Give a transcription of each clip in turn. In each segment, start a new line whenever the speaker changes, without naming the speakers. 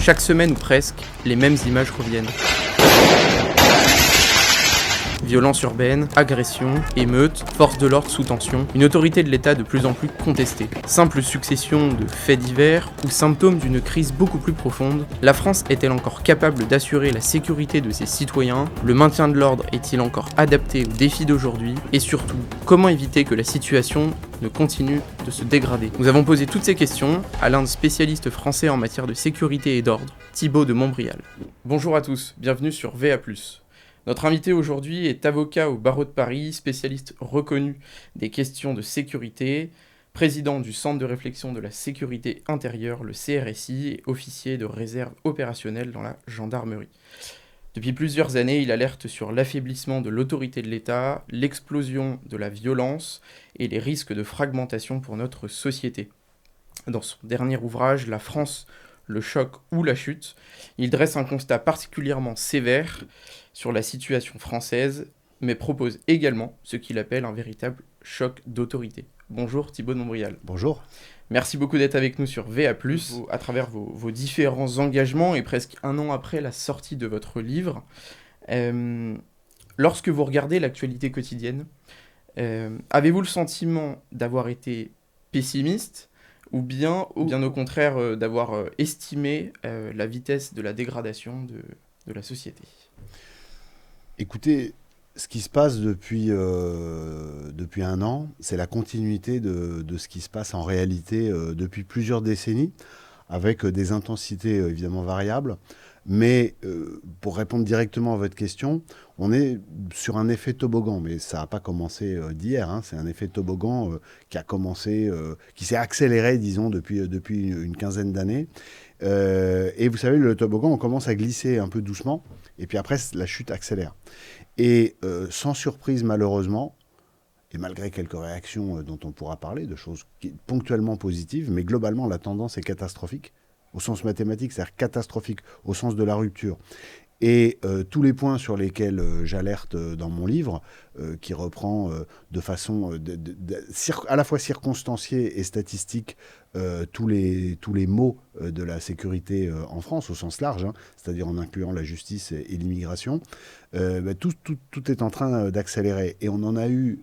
Chaque semaine ou presque, les mêmes images reviennent. Violence urbaine, agression, émeutes, force de l'ordre sous tension, une autorité de l'État de plus en plus contestée. Simple succession de faits divers ou symptômes d'une crise beaucoup plus profonde, la France est-elle encore capable d'assurer la sécurité de ses citoyens? Le maintien de l'ordre est-il encore adapté aux défis d'aujourd'hui? Et surtout, comment éviter que la situation ne continue de se dégrader? Nous avons posé toutes ces questions à l'un des spécialistes français en matière de sécurité et d'ordre, Thibaut de Montbrial. Bonjour à tous, bienvenue sur VA+. Notre invité aujourd'hui est avocat au barreau de Paris, spécialiste reconnu des questions de sécurité, président du Centre de réflexion de la sécurité intérieure, le CRSI, et officier de réserve opérationnelle dans la gendarmerie. Depuis plusieurs années, il alerte sur l'affaiblissement de l'autorité de l'État, l'explosion de la violence et les risques de fragmentation pour notre société. Dans son dernier ouvrage, La France, le choc ou la chute, il dresse un constat particulièrement sévère sur la situation française, mais propose également ce qu'il appelle un véritable choc d'autorité. Bonjour Thibaut de Montbrial.
Bonjour. Merci
beaucoup d'être avec nous sur VA+, à travers vos différents engagements et presque un an après la sortie de votre livre. Lorsque vous regardez l'actualité quotidienne, avez-vous le sentiment d'avoir été pessimiste ou bien au contraire d'avoir estimé la vitesse de la dégradation de la société?
Écoutez, ce qui se passe depuis un an, c'est la continuité de ce qui se passe en réalité depuis plusieurs décennies, avec des intensités évidemment variables. Mais pour répondre directement à votre question, on est sur un effet toboggan, mais ça n'a pas commencé d'hier. Hein. C'est un effet toboggan qui a commencé, qui s'est accéléré, disons, depuis une quinzaine d'années. Et vous savez, le toboggan, on commence à glisser un peu doucement, et puis après, la chute accélère. Et sans surprise, malheureusement, et malgré quelques réactions dont on pourra parler, de choses ponctuellement positives, mais globalement, la tendance est catastrophique, au sens mathématique, c'est-à-dire catastrophique, au sens de la rupture. Et tous les points sur lesquels j'alerte dans mon livre, qui reprend de façon à la fois circonstanciée et statistique tous les maux de la sécurité en France, au sens large, hein, c'est-à-dire en incluant la justice et l'immigration, tout est en train d'accélérer. Et on en a eu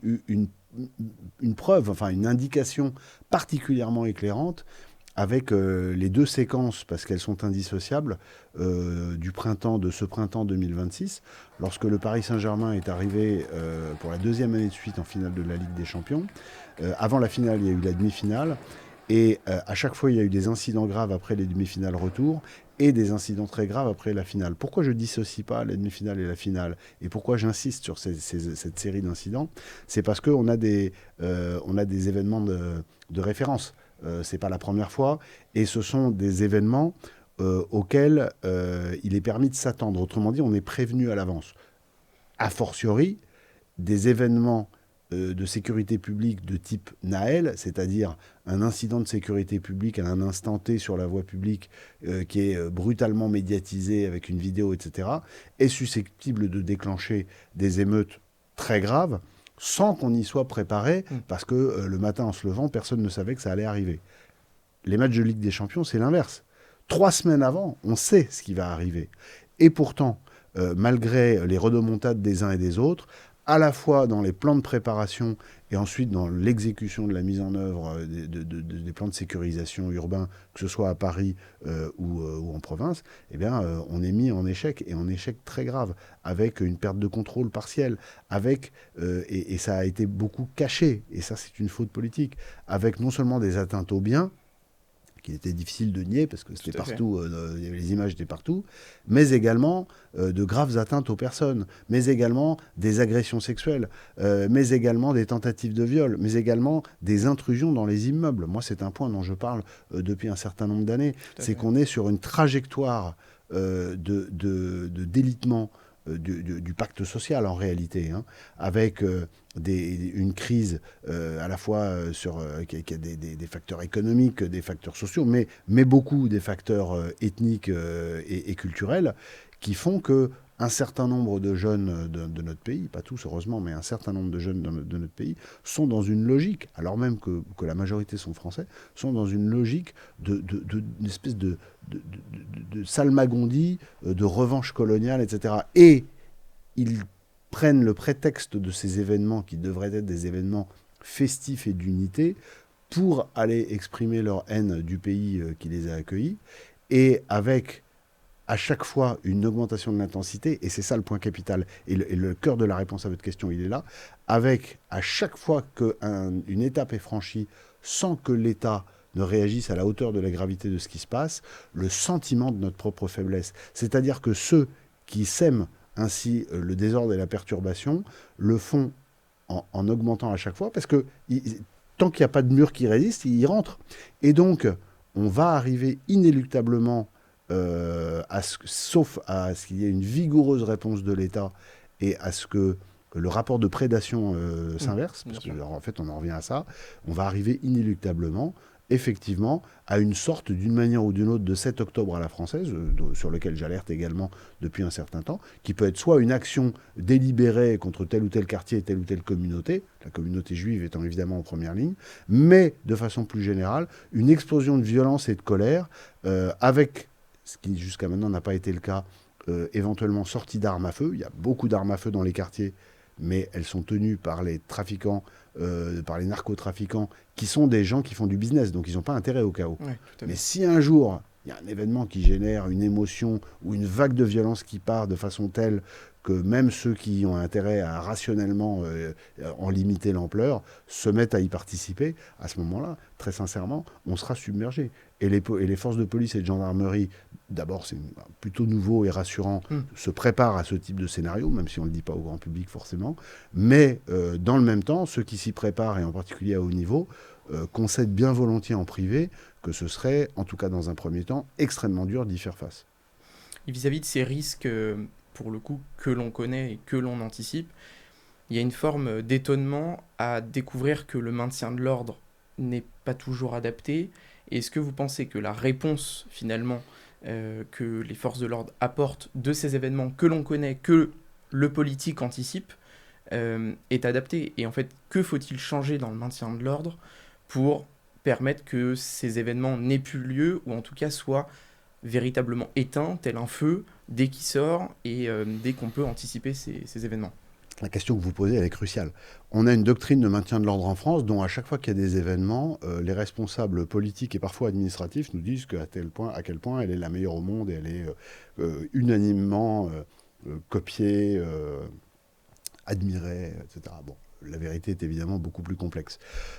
une preuve, enfin une indication particulièrement éclairante, avec les deux séquences, parce qu'elles sont indissociables, de ce printemps 2026, lorsque le Paris Saint-Germain est arrivé pour la deuxième année de suite en finale de la Ligue des Champions. Avant la finale, il y a eu la demi-finale, et à chaque fois, il y a eu des incidents graves après les demi-finales retour, et des incidents très graves après la finale. Pourquoi je ne dissocie pas la demi-finale et la finale, et pourquoi j'insiste sur cette série d'incidents? C'est parce qu'on a des événements de référence. C'est pas la première fois, et ce sont des événements auxquels il est permis de s'attendre. Autrement dit, on est prévenu à l'avance. A fortiori, des événements de sécurité publique de type Naël, c'est-à-dire un incident de sécurité publique à un instant T sur la voie publique qui est brutalement médiatisé avec une vidéo, etc., est susceptible de déclencher des émeutes très graves, sans qu'on y soit préparé, parce que le matin en se levant, personne ne savait que ça allait arriver. Les matchs de Ligue des Champions, c'est l'inverse. 3 semaines avant, on sait ce qui va arriver. Et pourtant, malgré les rodomontades des uns et des autres, à la fois dans les plans de préparation et ensuite dans l'exécution de la mise en œuvre des plans de sécurisation urbains, que ce soit à Paris ou en province, eh bien, on est mis en échec, et en échec très grave, avec une perte de contrôle partielle, et ça a été beaucoup caché, et ça c'est une faute politique, avec non seulement des atteintes aux biens, qu'il était difficile de nier, parce que c'était partout, les images étaient partout, mais également de graves atteintes aux personnes, mais également des agressions sexuelles, mais également des tentatives de viol, mais également des intrusions dans les immeubles. Moi, c'est un point dont je parle depuis un certain nombre d'années, c'est qu'on est sur une trajectoire de délitement du pacte social en réalité, hein, avec une crise à la fois qui a des facteurs économiques, des facteurs sociaux, mais beaucoup des facteurs ethniques et culturels, qui font que un certain nombre de jeunes de notre pays, pas tous heureusement, mais un certain nombre de jeunes de notre pays, sont dans une logique, alors même que la majorité sont français, sont dans une logique d'une espèce de salmagondie, de revanche coloniale, etc. Et ils prennent le prétexte de ces événements qui devraient être des événements festifs et d'unité pour aller exprimer leur haine du pays qui les a accueillis, et avec à chaque fois une augmentation de l'intensité, et c'est ça le point capital, et le cœur de la réponse à votre question, il est là, avec à chaque fois qu'une étape est franchie sans que l'État ne réagisse à la hauteur de la gravité de ce qui se passe, le sentiment de notre propre faiblesse. C'est-à-dire que ceux qui sèment ainsi le désordre et la perturbation le font en augmentant à chaque fois, parce que tant qu'il n'y a pas de mur qui résiste, ils y rentrent. Et donc, on va arriver inéluctablement sauf à ce qu'il y ait une vigoureuse réponse de l'État et à ce que le rapport de prédation s'inverse, parce qu'en fait on en revient à ça, on va arriver inéluctablement, effectivement, à une sorte, d'une manière ou d'une autre, de 7 octobre à la française, sur lequel j'alerte également depuis un certain temps, qui peut être soit une action délibérée contre tel ou tel quartier, telle ou telle communauté, la communauté juive étant évidemment en première ligne, mais de façon plus générale, une explosion de violence et de colère, avec ce qui jusqu'à maintenant n'a pas été le cas, éventuellement sortie d'armes à feu. Il y a beaucoup d'armes à feu dans les quartiers, mais elles sont tenues par les trafiquants, par les narcotrafiquants, qui sont des gens qui font du business, donc ils n'ont pas intérêt au chaos.
Ouais,
mais si un jour, il y a un événement qui génère une émotion ou une vague de violence qui part de façon telle que même ceux qui ont intérêt à rationnellement en limiter l'ampleur se mettent à y participer, à ce moment-là, très sincèrement, on sera submergé. Et les forces de police et de gendarmerie, d'abord, c'est plutôt nouveau et rassurant, se préparent à ce type de scénario, même si on ne le dit pas au grand public forcément. Mais dans le même temps, ceux qui s'y préparent, et en particulier à haut niveau, concèdent bien volontiers en privé que ce serait, en tout cas dans un premier temps, extrêmement dur d'y faire face.
Et vis-à-vis de ces risques, pour le coup, que l'on connaît et que l'on anticipe, il y a une forme d'étonnement à découvrir que le maintien de l'ordre n'est pas toujours adapté. Est-ce que vous pensez que la réponse, finalement, que les forces de l'ordre apportent de ces événements que l'on connaît, que le politique anticipe, est adaptée? Et en fait, que faut-il changer dans le maintien de l'ordre pour permettre que ces événements n'aient plus lieu, ou en tout cas soient véritablement éteints, tel un feu, dès qu'il sort et dès qu'on peut anticiper ces événements?
La question que vous posez, elle est cruciale. On a une doctrine de maintien de l'ordre en France dont à chaque fois qu'il y a des événements, les responsables politiques et parfois administratifs nous disent à quel point elle est la meilleure au monde et elle est unanimement copiée, admirée, etc. Bon, la vérité est évidemment beaucoup plus complexe.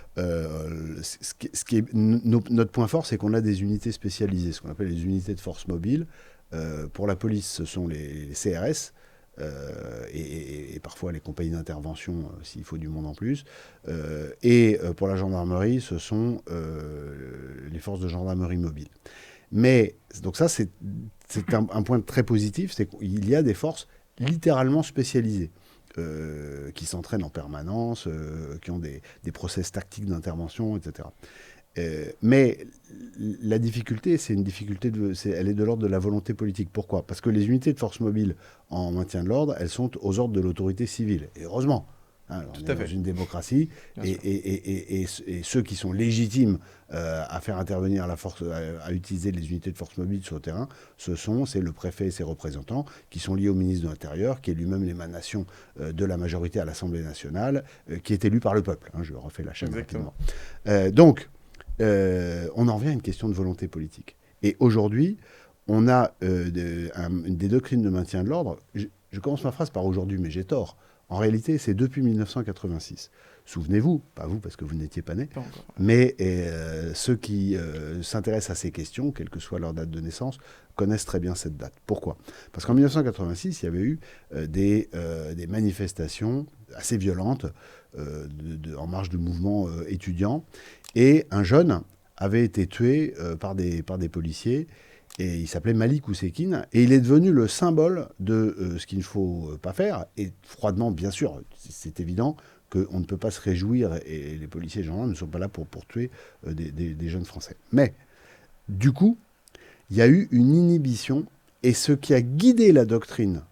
Notre point fort, c'est qu'on a des unités spécialisées, ce qu'on appelle les unités de force mobile. Pour la police, ce sont les CRS, et parfois les compagnies d'intervention, s'il faut du monde en plus. Et pour la gendarmerie, ce sont les forces de gendarmerie mobile. Mais, donc ça, c'est un point très positif, c'est qu'il y a des forces littéralement spécialisées. Qui s'entraînent en permanence, qui ont des process tactiques d'intervention, etc. Mais la difficulté, elle est de l'ordre de la volonté politique. Pourquoi ? Parce que les unités de force mobile en maintien de l'ordre, elles sont aux ordres de l'autorité civile. Et heureusement, on est dans une démocratie, et ceux qui sont légitimes à faire intervenir la force, à utiliser les unités de force mobile sur le terrain, c'est le préfet et ses représentants qui sont liés au ministre de l'Intérieur, qui est lui-même l'émanation de la majorité à l'Assemblée nationale, qui est élu par le peuple. Je refais la chaîne rapidement. Donc, on en revient à une question de volonté politique. Et aujourd'hui, on a des doctrines de maintien de l'ordre. Je commence ma phrase par aujourd'hui, mais j'ai tort. En réalité, c'est depuis 1986. Souvenez-vous, pas vous parce que vous n'étiez pas nés, mais ceux qui s'intéressent à ces questions, quelle que soit leur date de naissance, connaissent très bien cette date. Pourquoi ? Parce qu'en 1986, il y avait eu des manifestations assez violentes en marge du mouvement étudiant, et un jeune avait été tué par des policiers. Et il s'appelait Malik Oussekine, et il est devenu le symbole de ce qu'il ne faut pas faire. Et froidement, bien sûr, c'est évident qu'on ne peut pas se réjouir, et les policiers et les gendarmes ne sont pas là pour tuer des jeunes Français. Mais, du coup, il y a eu une inhibition, et ce qui a guidé la doctrine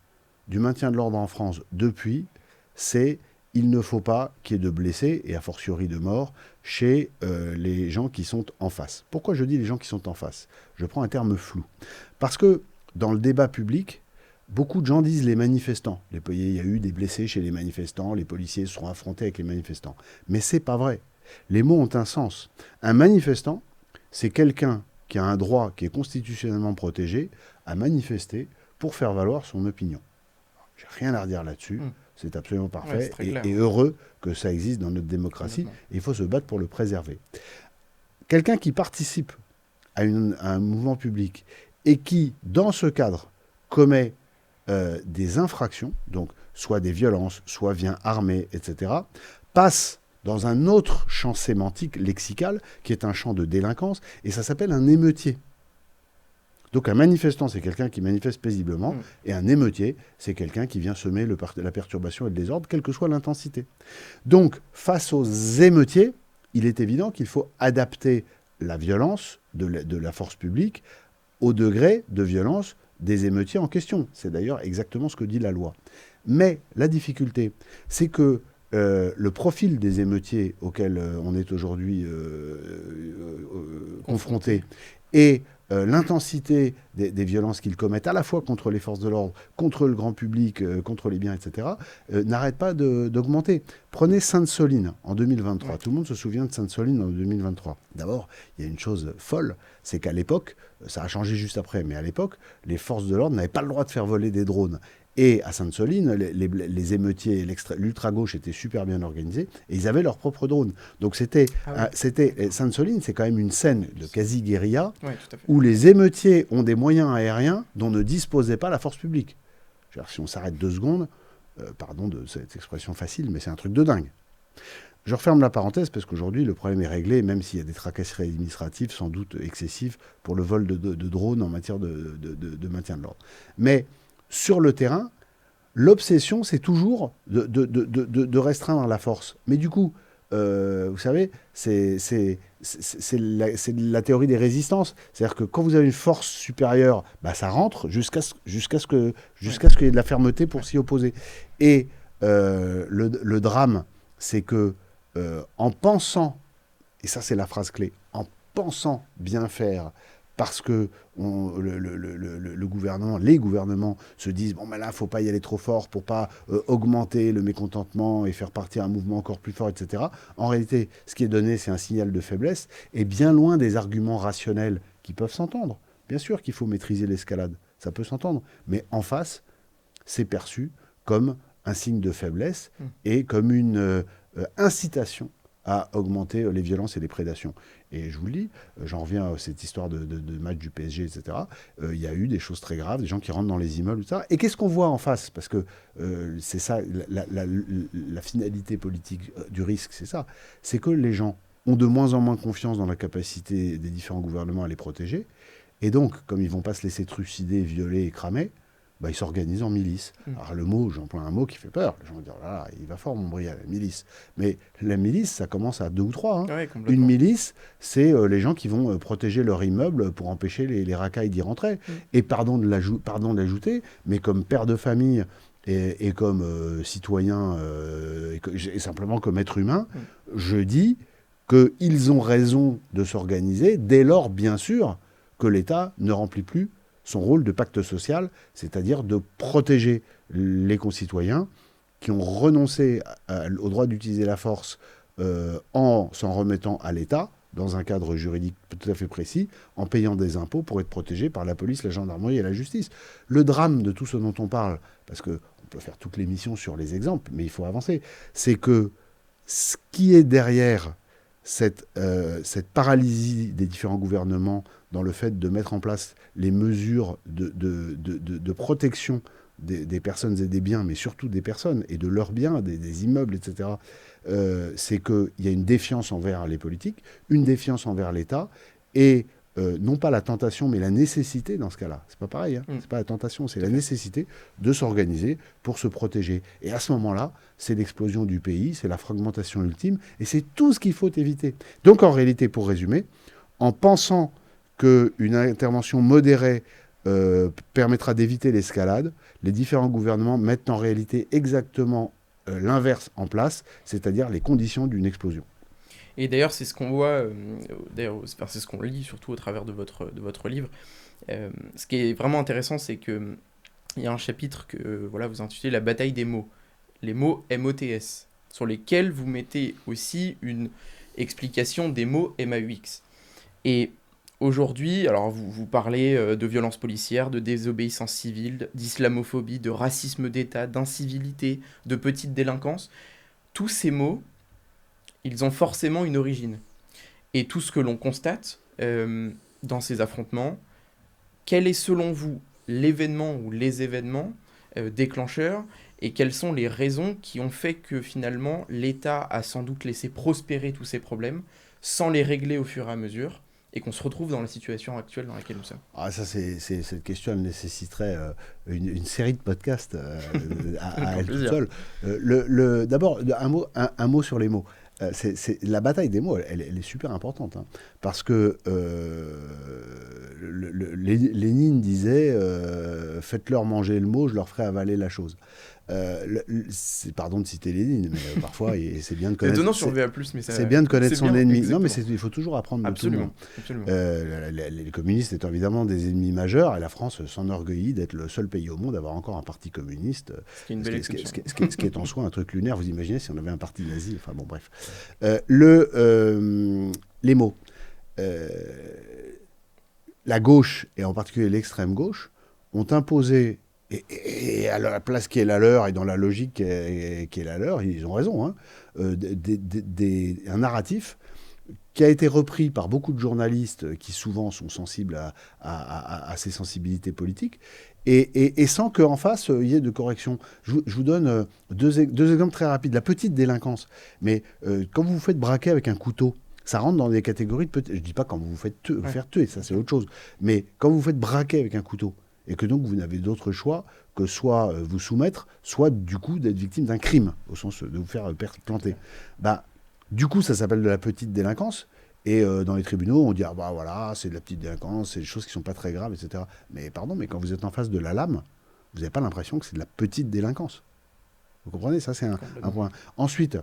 du maintien de l'ordre en France depuis, c'est il ne faut pas qu'il y ait de blessés, et a fortiori de morts, chez les gens qui sont en face. Pourquoi je dis les gens qui sont en face? Je prends un terme flou. Parce que dans le débat public, beaucoup de gens disent les manifestants. Il y a eu des blessés chez les manifestants, les policiers se sont affrontés avec les manifestants. Mais c'est pas vrai. Les mots ont un sens. Un manifestant, c'est quelqu'un qui a un droit qui est constitutionnellement protégé à manifester pour faire valoir son opinion. J'ai rien à redire là-dessus. C'est absolument parfait et heureux que ça existe dans notre démocratie. Et il faut se battre pour le préserver. Quelqu'un qui participe à un mouvement public et qui, dans ce cadre, commet des infractions, donc soit des violences, soit vient armé, etc., passe dans un autre champ sémantique, lexical, qui est un champ de délinquance, et ça s'appelle un émeutier. Donc un manifestant, c'est quelqu'un qui manifeste paisiblement, et un émeutier, c'est quelqu'un qui vient semer la perturbation et le désordre, quelle que soit l'intensité. Donc, face aux émeutiers, il est évident qu'il faut adapter la violence de la force publique au degré de violence des émeutiers en question. C'est d'ailleurs exactement ce que dit la loi. Mais la difficulté, c'est que le profil des émeutiers auxquels on est aujourd'hui confronté et l'intensité des violences qu'ils commettent, à la fois contre les forces de l'ordre, contre le grand public, contre les biens, etc., n'arrête pas d'augmenter. Prenez Sainte-Soline en 2023. Tout le monde se souvient de Sainte-Soline en 2023. D'abord, il y a une chose folle, c'est qu'à l'époque, ça a changé juste après, mais à l'époque, les forces de l'ordre n'avaient pas le droit de faire voler des drones. Et à Sainte-Soline, les émeutiers, l'ultra-gauche étaient super bien organisés et ils avaient leurs propres drones. Donc Sainte-Soline, c'est quand même une scène de quasi-guérilla où les émeutiers ont des moyens aériens dont ne disposait pas la force publique. Si on s'arrête 2 secondes, pardon de cette expression facile, mais c'est un truc de dingue. Je referme la parenthèse parce qu'aujourd'hui, le problème est réglé, même s'il y a des tracasseries administratives sans doute excessives pour le vol de drones en matière de maintien de l'ordre. Mais sur le terrain, l'obsession, c'est toujours de restreindre la force. Mais du coup, vous savez, c'est la théorie des résistances. C'est-à-dire que quand vous avez une force supérieure, bah, ça rentre jusqu'à ce qu'il y ait de la fermeté pour s'y opposer. Et le drame, c'est que en pensant, et ça c'est la phrase clé, en pensant bien faire, parce que le gouvernement, les gouvernements se disent bon ben là, faut pas y aller trop fort pour pas augmenter le mécontentement et faire partir un mouvement encore plus fort, etc. En réalité, ce qui est donné, c'est un signal de faiblesse et bien loin des arguments rationnels qui peuvent s'entendre. Bien sûr qu'il faut maîtriser l'escalade, ça peut s'entendre, mais en face, c'est perçu comme un signe de faiblesse et comme une incitation à augmenter les violences et les prédations. Et je vous le dis, j'en reviens à cette histoire de match du PSG, etc. Il y a eu des choses très graves, des gens qui rentrent dans les immeubles, etc. Et qu'est-ce qu'on voit en face? Parce que c'est ça, la finalité politique du risque, c'est ça. C'est que les gens ont de moins en moins confiance dans la capacité des différents gouvernements à les protéger. Et donc, comme ils ne vont pas se laisser trucider, violer et cramer, bah, ils s'organisent en milice. Alors le mot, j'emploie un mot qui fait peur. Les gens vont dire, là, il va fort mon brillant, la milice. Mais la milice, ça commence à 2 ou 3. Hein.
Ouais,
une milice, c'est les gens qui vont protéger leur immeuble pour empêcher les racailles d'y rentrer. Et pardon de l'ajouter, mais comme père de famille et comme citoyen, et simplement comme être humain, je dis qu'ils ont raison de s'organiser dès lors, bien sûr, que l'État ne remplit plus son rôle de pacte social, c'est-à-dire de protéger les concitoyens qui ont renoncé au droit d'utiliser la force en s'en remettant à l'État, dans un cadre juridique tout à fait précis, en payant des impôts pour être protégés par la police, la gendarmerie et la justice. Le drame de tout ce dont on parle, parce qu'on peut faire toute l'émission sur les exemples, mais il faut avancer, c'est que ce qui est derrière cette paralysie des différents gouvernements dans le fait de mettre en place les mesures de protection des personnes et des biens, mais surtout des personnes et de leurs biens, des immeubles, etc., c'est qu'il y a une défiance envers les politiques, une défiance envers l'État, et non pas la tentation, mais la nécessité dans ce cas-là. C'est pas pareil, hein. C'est pas la tentation, c'est la nécessité de s'organiser pour se protéger. Et à ce moment-là, c'est l'explosion du pays, c'est la fragmentation ultime, et c'est tout ce qu'il faut éviter. Donc en réalité, pour résumer, en pensant qu'une intervention modérée permettra d'éviter l'escalade. Les différents gouvernements mettent en réalité exactement l'inverse en place, c'est-à-dire les conditions d'une explosion.
Et d'ailleurs, c'est ce qu'on voit, c'est ce qu'on lit surtout au travers de votre livre. Ce qui est vraiment intéressant, c'est que il y a un chapitre que voilà, vous intitulez La bataille des mots. Les mots MOTS, sur lesquels vous mettez aussi une explication des mots MAUX. Et aujourd'hui, alors vous parlez de violences policières, de désobéissance civile, d'islamophobie, de racisme d'État, d'incivilité, de petite délinquance. Tous ces mots, ils ont forcément une origine. Et tout ce que l'on constate dans ces affrontements, quel est selon vous l'événement ou les événements déclencheurs et quelles sont les raisons qui ont fait que finalement l'État a sans doute laissé prospérer tous ces problèmes sans les régler au fur et à mesure et qu'on se retrouve dans la situation actuelle dans laquelle nous sommes.
Ah, ça, cette question, elle nécessiterait une série de podcasts à elle toute seule. D'abord, un mot sur les mots. La bataille des mots, elle est super importante. Hein, parce que Lénine disait faites-leur manger le mot, je leur ferai avaler la chose. Pardon de citer Lénine, mais parfois, c'est bien de connaître.
Donnant sur VA+, mais
c'est bien de connaître son ennemi.
Exactement.
Non, mais il faut toujours apprendre de tout le monde.
Absolument.
Les communistes étant évidemment des ennemis majeurs, et la France s'enorgueillit d'être le seul pays au monde à avoir encore un parti communiste.
Ce qui est une belle exception.
Ce qui est en soi un truc lunaire. Vous imaginez si on avait un parti nazi. Enfin bon, bref. Les mots. La gauche, et en particulier l'extrême gauche, ont imposé, et à la place qui est la leur, et dans la logique qui est la leur, ils ont raison, hein, un narratif qui a été repris par beaucoup de journalistes qui souvent sont sensibles à ces sensibilités politiques, et sans qu'en face, il y ait de correction. Je vous donne deux exemples très rapides. La petite délinquance. Mais quand vous vous faites braquer avec un couteau, ça rentre dans des catégories de je ne dis pas quand vous vous faites faire tuer, ça c'est autre chose. Mais quand vous vous faites braquer avec un couteau, et que donc vous n'avez d'autre choix que soit vous soumettre, soit du coup d'être victime d'un crime, au sens de vous faire planter. Bah, du coup, ça s'appelle de la petite délinquance. Et dans les tribunaux, on dit ah bah voilà, c'est de la petite délinquance, c'est des choses qui sont pas très graves, etc. Mais pardon, mais quand vous êtes en face de la lame, vous n'avez pas l'impression que c'est de la petite délinquance. Vous comprenez? Ça, c'est un point. Ensuite,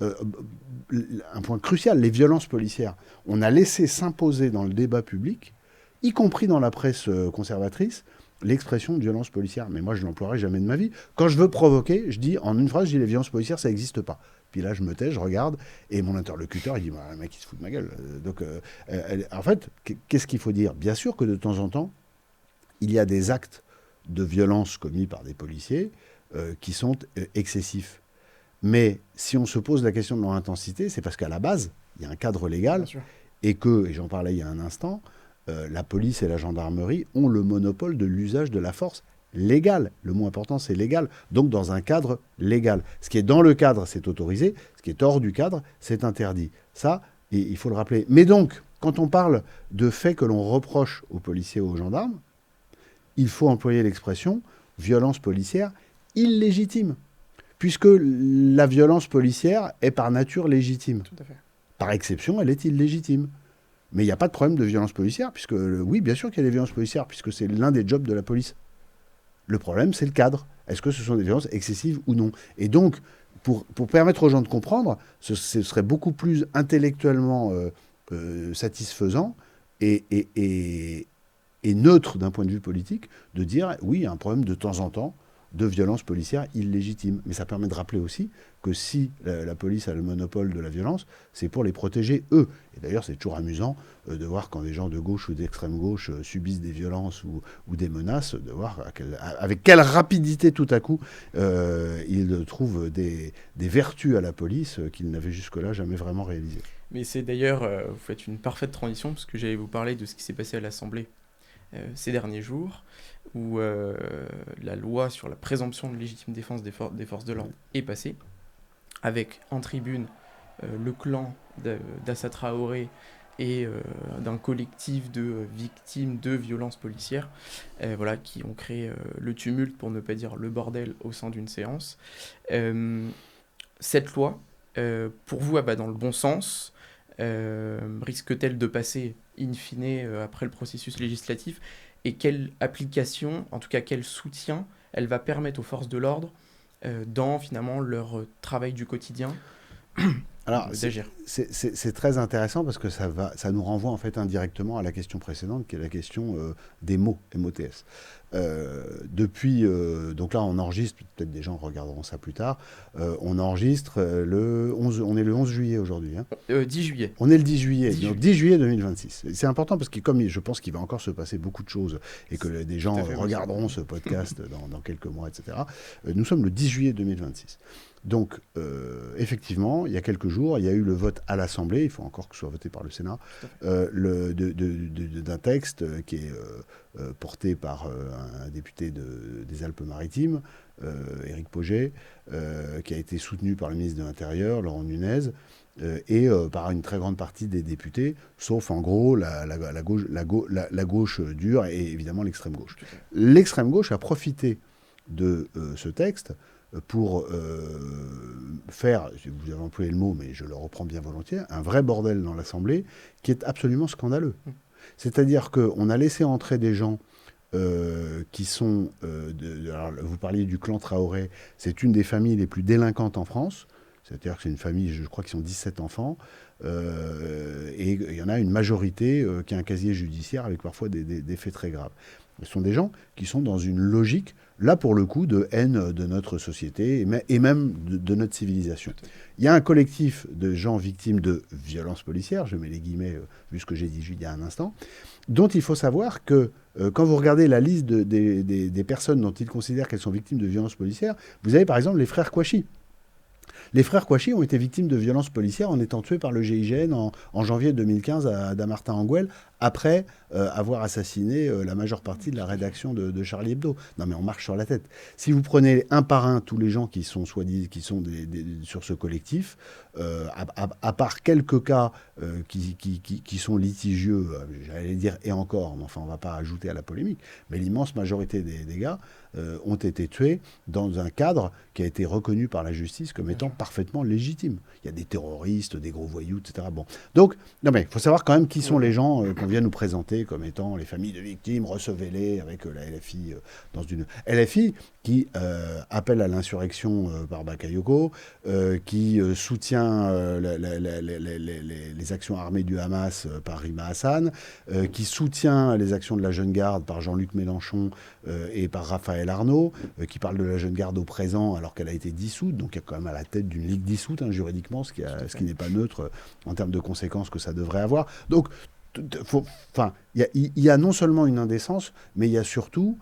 un point crucial, les violences policières. On a laissé s'imposer dans le débat public, y compris dans la presse conservatrice, l'expression de violence policière. Mais moi, je ne l'emploierai jamais de ma vie. Quand je veux provoquer, je dis en une phrase, je dis les violences policières, ça n'existe pas. Puis là, je me tais, je regarde, et mon interlocuteur, il dit bah, le mec, il se fout de ma gueule. Donc, en fait, qu'est-ce qu'il faut dire? Bien sûr que de temps en temps, il y a des actes de violence commis par des policiers qui sont excessifs. Mais si on se pose la question de leur intensité, c'est parce qu'à la base, il y a un cadre légal, et j'en parlais il y a un instant, la police et la gendarmerie ont le monopole de l'usage de la force légale. Le mot important, c'est légal. Donc, dans un cadre légal. Ce qui est dans le cadre, c'est autorisé. Ce qui est hors du cadre, c'est interdit. Ça, il faut le rappeler. Mais donc, quand on parle de faits que l'on reproche aux policiers et aux gendarmes, il faut employer l'expression violence policière illégitime. Puisque la violence policière est par nature légitime.
Tout à fait.
Par exception, elle est illégitime. Mais il n'y a pas de problème de violence policière, puisque, oui, bien sûr qu'il y a des violences policières, puisque c'est l'un des jobs de la police. Le problème, c'est le cadre. Est-ce que ce sont des violences excessives ou non? Et donc, pour permettre aux gens de comprendre, ce serait beaucoup plus intellectuellement satisfaisant et neutre d'un point de vue politique de dire, oui, il y a un problème de temps en temps de violence policière illégitime. Mais ça permet de rappeler aussi que si la police a le monopole de la violence, c'est pour les protéger eux. Et d'ailleurs, c'est toujours amusant de voir quand des gens de gauche ou d'extrême gauche subissent des violences ou des menaces, de voir avec quelle rapidité tout à coup ils trouvent des vertus à la police qu'ils n'avaient jusque-là jamais vraiment réalisées.
Mais c'est d'ailleurs, vous faites une parfaite transition, parce que j'allais vous parler de ce qui s'est passé à l'Assemblée ces derniers jours, où la loi sur la présomption de légitime défense des forces de l'ordre est passée, avec en tribune le clan d'Assa Traoré et d'un collectif de victimes de violences policières, voilà, qui ont créé le tumulte, pour ne pas dire le bordel, au sein d'une séance. Cette loi, pour vous, elle va dans le bon sens. Risque-t-elle de passer in fine après le processus législatif? et quelle application, en tout cas quel soutien, elle va permettre aux forces de l'ordre dans finalement leur travail du quotidien
Alors,
d'agir.
c'est très intéressant parce que ça nous renvoie en fait indirectement à la question précédente, qui est la question des mots, MOTS. Donc là, on enregistre, peut-être des gens regarderont ça plus tard, on enregistre on est le 11 juillet aujourd'hui. Hein.
10 juillet.
On est le 10 juillet,
10
donc 10 juillet 2026. C'est important parce que comme je pense qu'il va encore se passer beaucoup de choses et que des gens regarderont ce podcast dans quelques mois, etc., nous sommes le 10 juillet 2026. Donc, effectivement, il y a quelques jours, il y a eu le vote à l'Assemblée, il faut encore que ce soit voté par le Sénat, d'un texte qui est porté par un député des Alpes-Maritimes, Éric Pauget, qui a été soutenu par le ministre de l'Intérieur, Laurent Nunez, et par une très grande partie des députés, sauf en gros la gauche dure et évidemment l'extrême gauche. L'extrême gauche a profité de ce texte pour faire, vous avez employé le mot, mais je le reprends bien volontiers, un vrai bordel dans l'Assemblée qui est absolument scandaleux. C'est-à-dire qu'on a laissé entrer des gens qui sont... alors, vous parliez du clan Traoré, c'est une des familles les plus délinquantes en France. C'est-à-dire que c'est une famille, je crois qu'ils sont 17 enfants, et il y en a une majorité qui a un casier judiciaire avec parfois des faits très graves. Ce sont des gens qui sont dans une logique, là pour le coup, de haine de notre société et même de notre civilisation. Il y a un collectif de gens victimes de violences policières, je mets les guillemets, vu ce que j'ai dit il y a un instant, dont il faut savoir que quand vous regardez la liste des personnes dont ils considèrent qu'elles sont victimes de violences policières, vous avez par exemple les frères Kouachi. Les frères Kouachi ont été victimes de violences policières en étant tués par le GIGN en janvier 2015 à Damartin-en-Gouel, après avoir assassiné la majeure partie de la rédaction de Charlie Hebdo. Non mais on marche sur la tête. Si vous prenez un par un tous les gens qui sont sur ce collectif, à part quelques cas qui sont litigieux, j'allais dire et encore, mais enfin on ne va pas ajouter à la polémique, mais l'immense majorité des gars ont été tués dans un cadre qui a été reconnu par la justice comme étant parfaitement légitime. Il y a des terroristes, des gros voyous, etc. Bon. Donc, non mais il faut savoir quand même qui sont les gens qu'on vient nous présenter comme étant les familles de victimes, recevez-les avec la LFI dans une LFI qui appelle à l'insurrection par Bakayoko, qui soutient les actions armées du Hamas par Rima Hassan, qui soutient les actions de la Jeune Garde par Jean-Luc Mélenchon et par Raphaël Arnaud, qui parle de la Jeune Garde au présent alors qu'elle a été dissoute, donc il y a quand même à la tête d'une ligue dissoute juridiquement, ce qui n'est pas neutre en termes de conséquences que ça devrait avoir. Donc, il y a non seulement une indécence, mais il y a surtout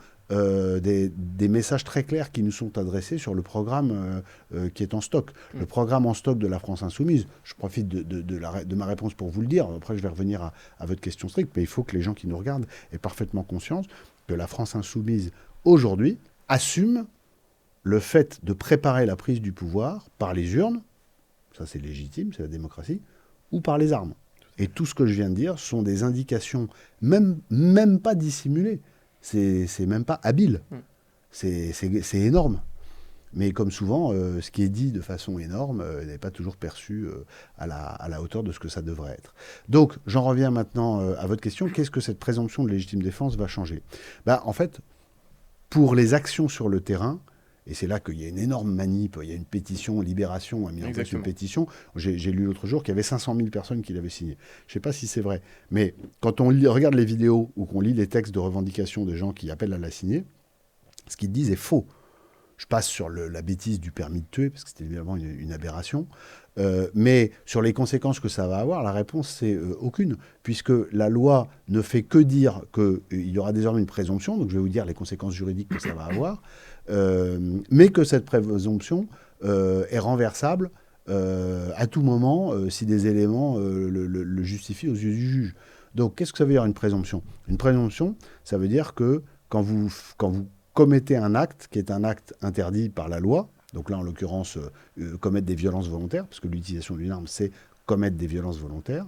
des messages très clairs qui nous sont adressés sur le programme qui est en stock. Le programme en stock de la France Insoumise, je profite de ma réponse pour vous le dire, après je vais revenir à votre question stricte, mais il faut que les gens qui nous regardent aient parfaitement conscience que la France Insoumise, aujourd'hui, assume le fait de préparer la prise du pouvoir par les urnes, ça c'est légitime, c'est la démocratie, ou par les armes. Et tout ce que je viens de dire sont des indications, même pas dissimulées, c'est même pas habile, c'est énorme. Mais comme souvent, ce qui est dit de façon énorme n'est pas toujours perçu à la hauteur de ce que ça devrait être. Donc, j'en reviens maintenant à votre question. Qu'est-ce que cette présomption de légitime défense va changer ? En fait, pour les actions sur le terrain, et c'est là qu'il y a une énorme manip, il y a une pétition, Libération a mis en place une pétition. J'ai lu l'autre jour qu'il y avait 500 000 personnes qui l'avaient signée. Je ne sais pas si c'est vrai, mais quand on regarde les vidéos ou qu'on lit les textes de revendication de gens qui appellent à la signer, ce qu'ils disent est faux. Je passe sur la bêtise du permis de tuer, parce que c'était évidemment une aberration. Mais sur les conséquences que ça va avoir, la réponse, c'est aucune, puisque la loi ne fait que dire qu'il y aura désormais une présomption, donc je vais vous dire les conséquences juridiques que ça va avoir, mais que cette présomption est renversable à tout moment si des éléments le justifient aux yeux du juge. Donc, qu'est-ce que ça veut dire une présomption ? Une présomption, ça veut dire que quand vous commettez un acte qui est un acte interdit par la loi, donc là, en l'occurrence, commettre des violences volontaires, parce que l'utilisation d'une arme, c'est commettre des violences volontaires,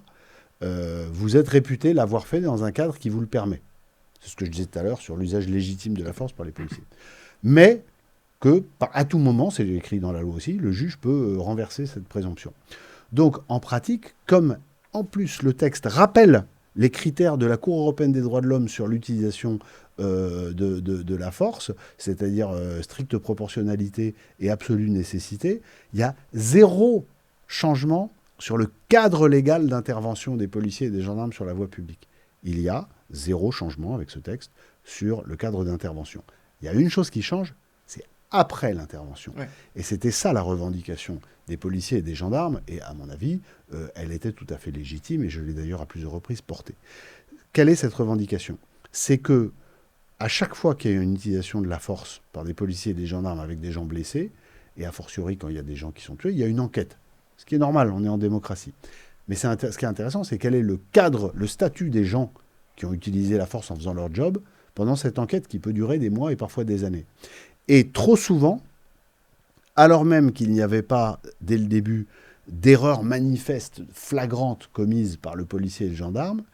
vous êtes réputé l'avoir fait dans un cadre qui vous le permet. C'est ce que je disais tout à l'heure sur l'usage légitime de la force par les policiers. Mais que, à tout moment, c'est écrit dans la loi aussi, le juge peut renverser cette présomption. Donc, en pratique, comme en plus le texte rappelle les critères de la Cour européenne des droits de l'homme sur l'utilisation de la force, c'est-à-dire stricte proportionnalité et absolue nécessité, il y a zéro changement sur le cadre légal d'intervention des policiers et des gendarmes sur la voie publique. Il y a zéro changement avec ce texte sur le cadre d'intervention. Il y a une chose qui change, c'est après l'intervention. Ouais. Et c'était ça la revendication des policiers et des gendarmes, et à mon avis, elle était tout à fait légitime, et je l'ai d'ailleurs à plusieurs reprises portée. Quelle est cette revendication? C'est que à chaque fois qu'il y a une utilisation de la force par des policiers et des gendarmes avec des gens blessés, et a fortiori quand il y a des gens qui sont tués, il y a une enquête. Ce qui est normal, on est en démocratie. Mais ce qui est intéressant, c'est quel est le cadre, le statut des gens qui ont utilisé la force en faisant leur job pendant cette enquête qui peut durer des mois et parfois des années. Et trop souvent, alors même qu'il n'y avait pas, dès le début, d'erreurs manifestes, flagrantes commises par le policier et le gendarme,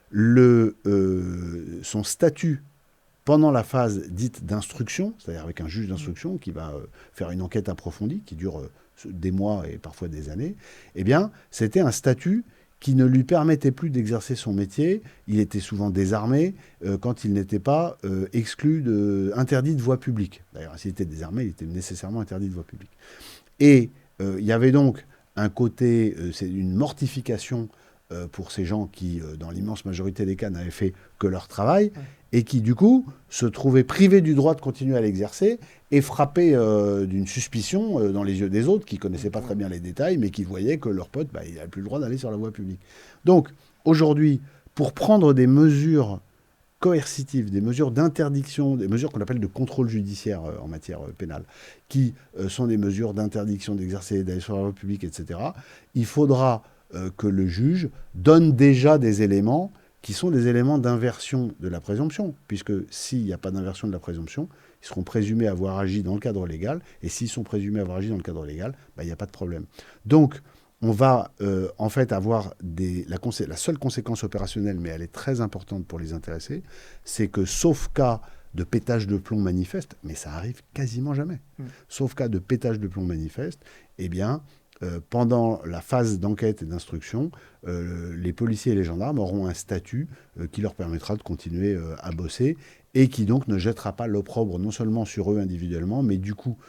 son statut pendant la phase dite d'instruction, c'est-à-dire avec un juge d'instruction qui va faire une enquête approfondie, qui dure des mois et parfois des années, eh bien, c'était un statut qui ne lui permettait plus d'exercer son métier. Il était souvent désarmé quand il n'était pas interdit de voie publique. D'ailleurs, s'il était désarmé, il était nécessairement interdit de voie publique. Et il y avait donc un côté, c'est une mortification pour ces gens qui, dans l'immense majorité des cas, n'avaient fait que leur travail, et qui, du coup, se trouvaient privés du droit de continuer à l'exercer et frappés d'une suspicion dans les yeux des autres, qui ne connaissaient pas très bien les détails, mais qui voyaient que leur pote, il n'avait plus le droit d'aller sur la voie publique. Donc, aujourd'hui, pour prendre des mesures coercitives, des mesures d'interdiction, des mesures qu'on appelle de contrôle judiciaire en matière pénale, qui sont des mesures d'interdiction d'exercer, d'aller sur la voie publique, etc., il faudra que le juge donne déjà des éléments qui sont des éléments d'inversion de la présomption, puisque s'il n'y a pas d'inversion de la présomption, ils seront présumés avoir agi dans le cadre légal, et s'ils sont présumés avoir agi dans le cadre légal, il n'y a pas de problème. Donc, on va en fait avoir la seule conséquence opérationnelle, mais elle est très importante pour les intéressés, c'est que sauf cas de pétage de plomb manifeste, mais ça arrive quasiment jamais, sauf cas de pétage de plomb manifeste, eh bien, pendant la phase d'enquête et d'instruction, les policiers et les gendarmes auront un statut qui leur permettra de continuer à bosser et qui donc ne jettera pas l'opprobre non seulement sur eux individuellement, mais du coup,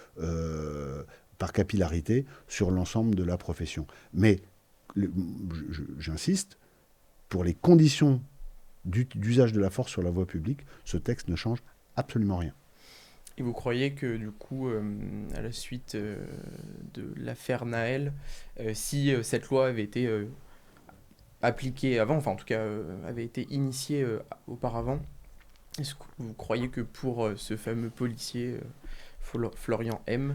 par capillarité, sur l'ensemble de la profession. Mais, j'insiste, pour les conditions d'usage de la force sur la voie publique, ce texte ne change absolument rien.
Et vous croyez que, du coup, à la suite de l'affaire Naël, si cette loi avait été appliquée avant, enfin en tout cas avait été initiée auparavant, est-ce que vous croyez que pour ce fameux policier Florian M,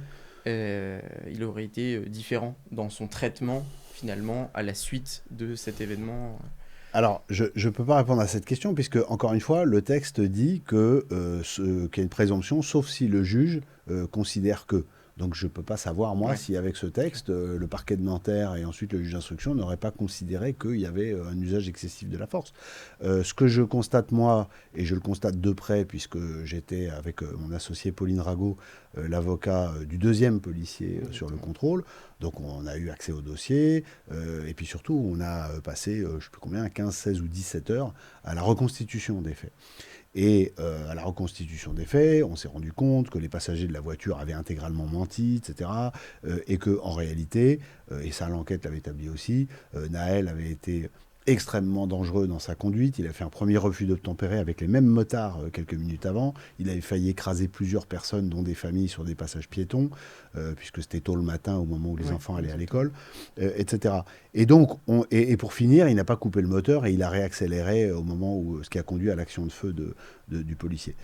il aurait été différent dans son traitement, finalement, à la suite de cet événement
Alors, je ne peux pas répondre à cette question, puisque, encore une fois, le texte dit qu'il y a une présomption, sauf si le juge considère que. Donc, je ne peux pas savoir, moi, si avec ce texte, le parquet de Nanterre et ensuite le juge d'instruction n'auraient pas considéré qu'il y avait un usage excessif de la force. Ce que je constate, moi, et je le constate de près, puisque j'étais avec mon associé Pauline Rago, l'avocat du deuxième policier sur le contrôle. Donc, on a eu accès au dossier. Et puis surtout, on a passé, je ne sais plus combien, 15, 16 ou 17 heures à la reconstitution des faits. Et à la reconstitution des faits, on s'est rendu compte que les passagers de la voiture avaient intégralement menti, etc. Et qu'en réalité, et ça l'enquête l'avait établi aussi, Naël avait été extrêmement dangereux dans sa conduite. Il a fait un premier refus d'obtempérer avec les mêmes motards quelques minutes avant. Il avait failli écraser plusieurs personnes, dont des familles, sur des passages piétons, puisque c'était tôt le matin au moment où les enfants allaient à l'école, etc. Et donc, et pour finir, il n'a pas coupé le moteur et il a réaccéléré au moment où ce qui a conduit à l'action de feu du policier.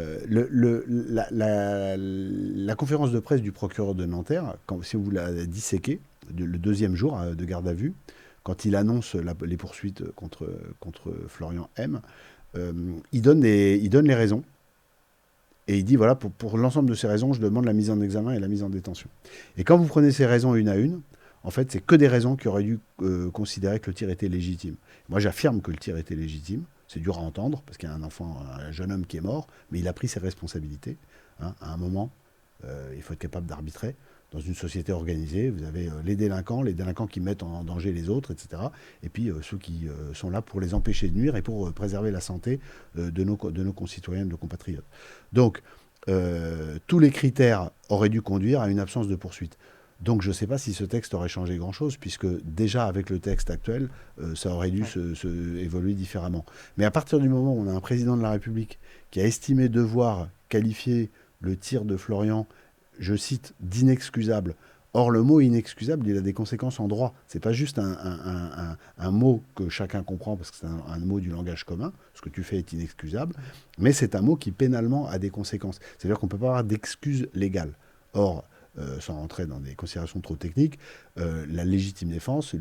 La conférence de presse du procureur de Nanterre, si vous la disséquez, le deuxième jour de garde à vue, quand il annonce les poursuites contre Florian M, il donne les raisons. Et il dit, voilà, pour l'ensemble de ces raisons, je demande la mise en examen et la mise en détention. Et quand vous prenez ces raisons une à une, en fait, c'est que des raisons qui auraient dû considérer que le tir était légitime. Moi, j'affirme que le tir était légitime. C'est dur à entendre, parce qu'il y a un jeune homme qui est mort, mais il a pris ses responsabilités. À un moment, il faut être capable d'arbitrer. Dans une société organisée, vous avez les délinquants qui mettent en danger les autres, etc. Et puis ceux qui sont là pour les empêcher de nuire et pour préserver la santé de nos concitoyens, de nos compatriotes. Donc, tous les critères auraient dû conduire à une absence de poursuite. Donc je ne sais pas si ce texte aurait changé grand-chose, puisque déjà avec le texte actuel, ça aurait dû évoluer différemment. Mais à partir du moment où on a un président de la République qui a estimé devoir qualifier le tir de Florian, je cite, d'inexcusable. Or, le mot inexcusable, il a des conséquences en droit. Ce n'est pas juste un mot que chacun comprend, parce que c'est un mot du langage commun. Ce que tu fais est inexcusable. Mais c'est un mot qui, pénalement, a des conséquences. C'est-à-dire qu'on ne peut pas avoir d'excuse légale. Or, sans rentrer dans des considérations trop techniques, la légitime défense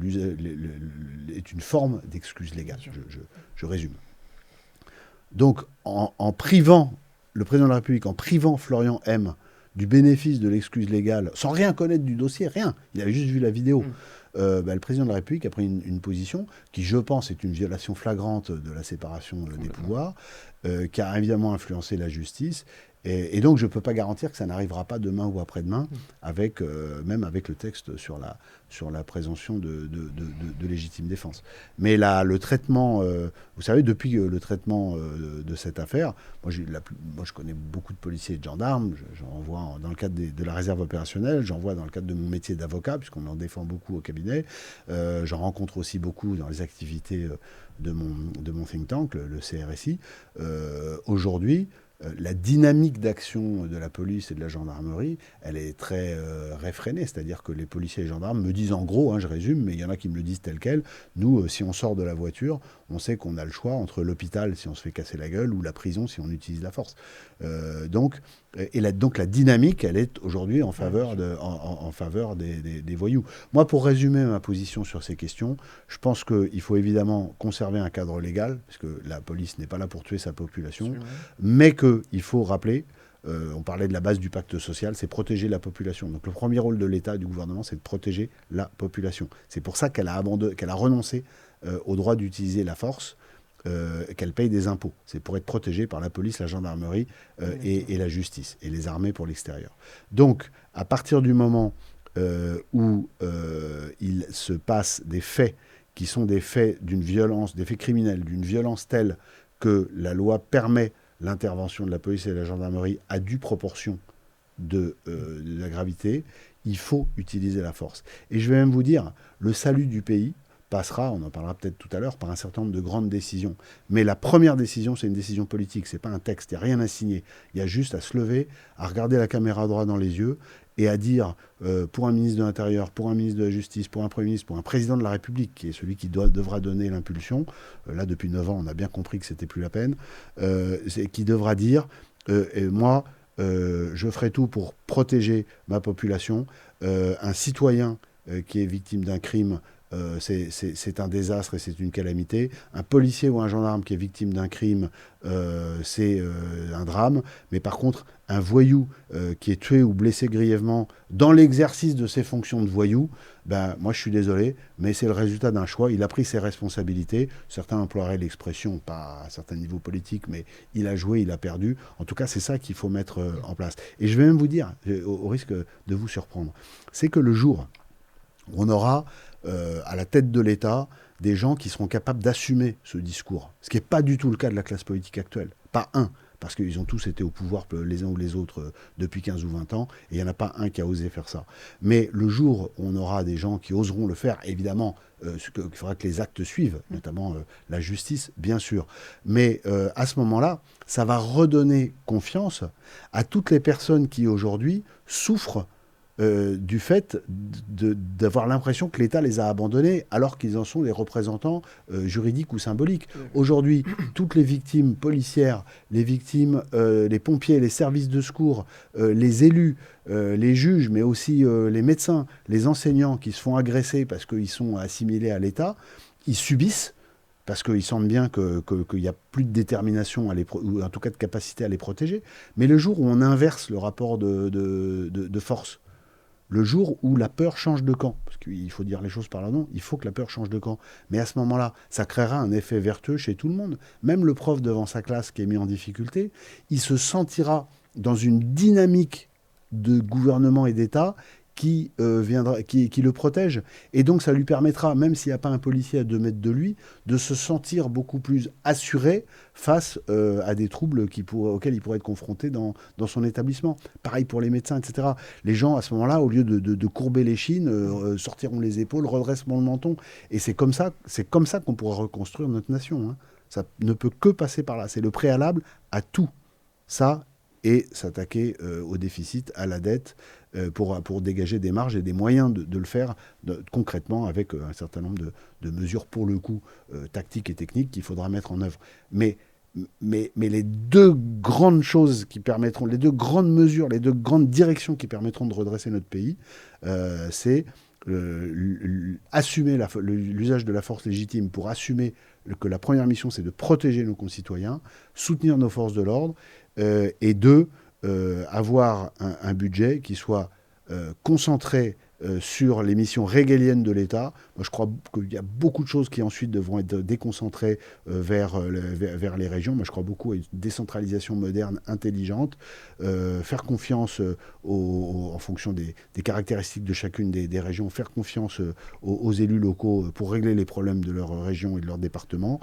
est une forme d'excuse légale. Je résume. Donc, en privant le président de la République, en privant Florian M du bénéfice de l'excuse légale, sans rien connaître du dossier, rien, il avait juste vu la vidéo, le président de la République a pris une position qui, je pense, est une violation flagrante de la séparation des pouvoirs, qui a évidemment influencé la justice. Et donc, je ne peux pas garantir que ça n'arrivera pas demain ou après-demain, même avec le texte sur la présomption de légitime défense. Mais là, le traitement, vous savez, depuis le traitement de cette affaire, moi, je connais beaucoup de policiers et de gendarmes, j'en vois dans le cadre de la réserve opérationnelle, j'en vois dans le cadre de mon métier d'avocat, puisqu'on en défend beaucoup au cabinet, j'en rencontre aussi beaucoup dans les activités de mon think tank, le CRSI. Aujourd'hui, la dynamique d'action de la police et de la gendarmerie, elle est très réfrénée. C'est-à-dire que les policiers et les gendarmes me disent en gros, je résume, mais il y en a qui me le disent tel quel, nous, si on sort de la voiture, on sait qu'on a le choix entre l'hôpital si on se fait casser la gueule ou la prison si on utilise la force. Donc la dynamique, elle est aujourd'hui en faveur des voyous. Moi, pour résumer ma position sur ces questions, je pense qu'il faut évidemment conserver un cadre légal, parce que la police n'est pas là pour tuer sa population, mais qu'il faut rappeler, on parlait de la base du pacte social, c'est protéger la population. Donc le premier rôle de l'État et du gouvernement, c'est de protéger la population. C'est pour ça qu'elle a renoncé au droit d'utiliser la force, qu'elle paye des impôts. C'est pour être protégée par la police, la gendarmerie et la justice, et les armées pour l'extérieur. Donc, à partir du moment où il se passe des faits qui sont des faits d'une violence, des faits criminels, d'une violence telle que la loi permet l'intervention de la police et de la gendarmerie à due proportion de la gravité, il faut utiliser la force. Et je vais même vous dire, le salut du pays passera, on en parlera peut-être tout à l'heure, par un certain nombre de grandes décisions. Mais la première décision, c'est une décision politique, c'est pas un texte, il n'y a rien à signer. Il y a juste à se lever, à regarder la caméra droit dans les yeux et à dire, pour un ministre de l'Intérieur, pour un ministre de la Justice, pour un Premier ministre, pour un président de la République, qui est celui qui devra donner l'impulsion, là depuis 9 ans, on a bien compris que c'était plus la peine, qui devra dire, moi, je ferai tout pour protéger ma population, un citoyen qui est victime d'un crime, c'est un désastre et c'est une calamité. Un policier ou un gendarme qui est victime d'un crime, c'est un drame. Mais par contre, un voyou qui est tué ou blessé grièvement dans l'exercice de ses fonctions de voyou, moi je suis désolé, mais c'est le résultat d'un choix. Il a pris ses responsabilités. Certains emploieraient l'expression, pas à un certain niveau politique, mais il a joué, il a perdu. En tout cas, c'est ça qu'il faut mettre en place. Et je vais même vous dire, au risque de vous surprendre, c'est que le jour où on aura à la tête de l'État des gens qui seront capables d'assumer ce discours. Ce qui n'est pas du tout le cas de la classe politique actuelle. Pas un, parce qu'ils ont tous été au pouvoir les uns ou les autres depuis 15 ou 20 ans, et il n'y en a pas un qui a osé faire ça. Mais le jour où on aura des gens qui oseront le faire, évidemment, il faudra que les actes suivent, notamment la justice, bien sûr. Mais à ce moment-là, ça va redonner confiance à toutes les personnes qui, aujourd'hui, souffrent du fait d'avoir l'impression que l'État les a abandonnés alors qu'ils en sont les représentants juridiques ou symboliques. Aujourd'hui, toutes les victimes policières, les victimes, les pompiers, les services de secours, les élus, les juges, mais aussi les médecins, les enseignants qui se font agresser parce qu'ils sont assimilés à l'État, ils subissent parce qu'ils sentent bien qu'il n'y a plus de détermination, ou en tout cas de capacité à les protéger. Mais le jour où on inverse le rapport de force, le jour où la peur change de camp, parce qu'il faut dire les choses par là, non, il faut que la peur change de camp. Mais à ce moment-là, ça créera un effet vertueux chez tout le monde. Même le prof devant sa classe qui est mis en difficulté, il se sentira dans une dynamique de gouvernement et d'État qui le protège. Et donc, ça lui permettra, même s'il n'y a pas un policier à 2 mètres de lui, de se sentir beaucoup plus assuré face à des troubles auxquels il pourrait être confronté dans son établissement. Pareil pour les médecins, etc. Les gens, à ce moment-là, au lieu de courber les chines, sortiront les épaules, redresseront le menton. Et c'est comme ça qu'on pourra reconstruire notre nation. Hein. Ça ne peut que passer par là. C'est le préalable à tout. Ça, et s'attaquer au déficit, à la dette, pour dégager des marges et des moyens de le faire concrètement avec un certain nombre de mesures, pour le coup, tactiques et techniques qu'il faudra mettre en œuvre. Mais les deux grandes choses qui permettront, les deux grandes mesures, les deux grandes directions qui permettront de redresser notre pays, c'est assumer l'usage de la force légitime pour assumer que la première mission, c'est de protéger nos concitoyens, soutenir nos forces de l'ordre, et avoir un budget qui soit concentré sur les missions régaliennes de l'État. Moi, je crois qu'il y a beaucoup de choses qui ensuite devront être déconcentrées vers les régions. Moi, je crois beaucoup à une décentralisation moderne, intelligente, faire confiance en fonction des caractéristiques de chacune des régions, faire confiance aux élus locaux pour régler les problèmes de leur région et de leur département.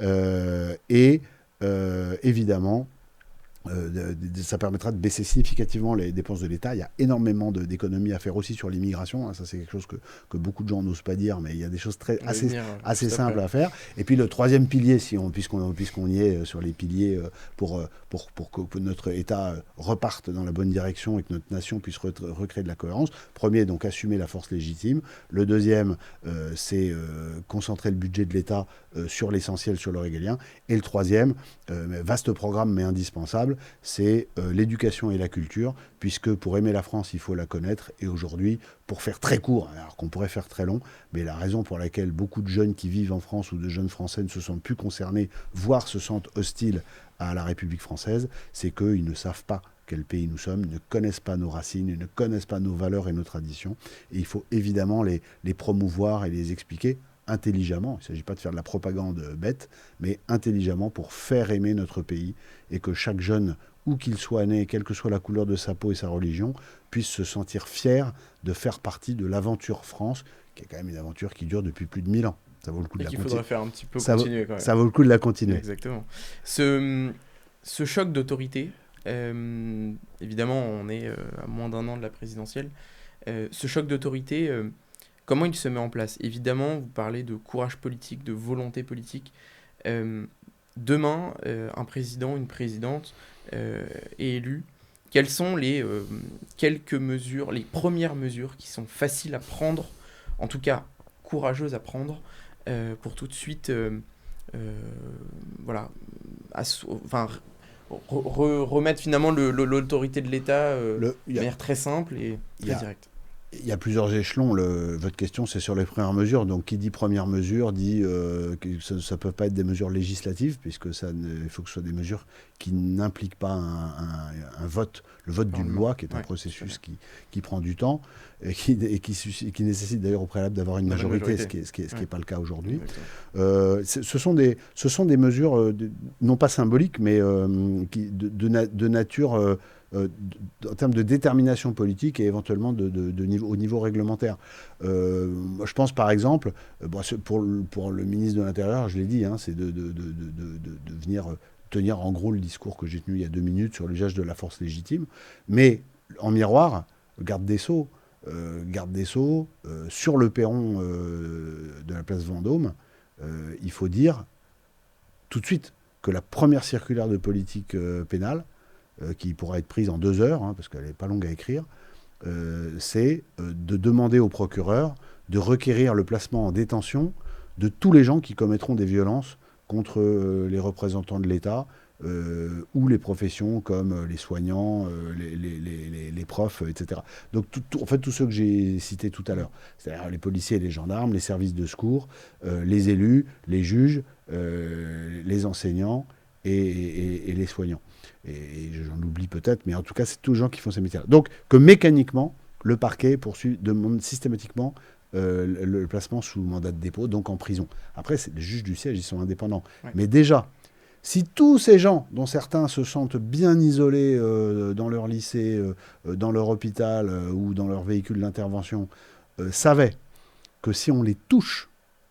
Évidemment, ça permettra de baisser significativement les dépenses de l'État. Il y a énormément d'économies à faire aussi sur l'immigration. Hein. Ça, c'est quelque chose que beaucoup de gens n'osent pas dire, mais il y a des choses assez simples à faire. Et puis le troisième pilier, puisqu'on y est sur les piliers, pour que notre État reparte dans la bonne direction et que notre nation puisse recréer de la cohérence. Premier, donc assumer la force légitime. Le deuxième, c'est concentrer le budget de l'État sur l'essentiel, sur le régalien. Et le troisième, vaste programme mais indispensable, c'est l'éducation et la culture, puisque pour aimer la France, il faut la connaître. Et aujourd'hui, pour faire très court, alors qu'on pourrait faire très long, mais la raison pour laquelle beaucoup de jeunes qui vivent en France ou de jeunes Français ne se sentent plus concernés, voire se sentent hostiles à la République française, c'est qu'ils ne savent pas quel pays nous sommes, ils ne connaissent pas nos racines, ils ne connaissent pas nos valeurs et nos traditions. Et il faut évidemment les promouvoir et les expliquer intelligemment. Il ne s'agit pas de faire de la propagande bête, mais intelligemment pour faire aimer notre pays et que chaque jeune, où qu'il soit né, quelle que soit la couleur de sa peau et sa religion, puisse se sentir fier de faire partie de l'aventure France, qui est quand même une aventure qui dure depuis plus de 1000 ans. Ça vaut le coup de la continuer.
Il faudrait faire un petit peu continuer quand même.
Ça vaut le coup de la continuer.
Exactement. Ce choc d'autorité, évidemment, on est à moins d'1 an de la présidentielle. Ce choc d'autorité, comment il se met en place ? Évidemment, vous parlez de courage politique, de volonté politique. Demain, un président, une présidente est élu. Quelles sont les quelques mesures, les premières mesures qui sont faciles à prendre, en tout cas courageuses à prendre, pour tout de suite remettre finalement l'autorité de l'État de manière très simple et très directe.
Il y a plusieurs échelons. Votre question, c'est sur les premières mesures. Donc, qui dit première mesure dit que ça ne peut pas être des mesures législatives, puisque il faut que ce soit des mesures qui n'impliquent pas un vote, le vote d'une loi, qui est un processus qui prend du temps et qui nécessite d'ailleurs au préalable d'avoir une majorité, ce qui n'est pas le cas aujourd'hui. Ce sont des mesures non pas symboliques, mais de nature... en termes de détermination politique et éventuellement au niveau réglementaire. Moi, je pense par exemple, pour le ministre de l'Intérieur, je l'ai dit, hein, c'est de venir tenir en gros le discours que j'ai tenu il y a 2 minutes sur l'usage de la force légitime, mais en miroir, garde des Sceaux, sur le perron de la place Vendôme, il faut dire tout de suite que la première circulaire de politique pénale, qui pourra être prise en 2 heures, hein, parce qu'elle n'est pas longue à écrire, c'est de demander au procureur de requérir le placement en détention de tous les gens qui commettront des violences contre les représentants de l'État ou les professions comme les soignants, les profs, etc. Donc en fait tous ceux que j'ai cités tout à l'heure, c'est-à-dire les policiers et les gendarmes, les services de secours, les élus, les juges, les enseignants et les soignants. Et j'en oublie peut-être, mais en tout cas, c'est tous les gens qui font ces métiers-là. Donc, que mécaniquement, le parquet demande systématiquement le placement sous mandat de dépôt, donc en prison. Après, les juges du siège, ils sont indépendants. Ouais. Mais déjà, Si tous ces gens, dont certains se sentent bien isolés dans leur lycée, dans leur hôpital ou dans leur véhicule d'intervention, savaient que si on les touche,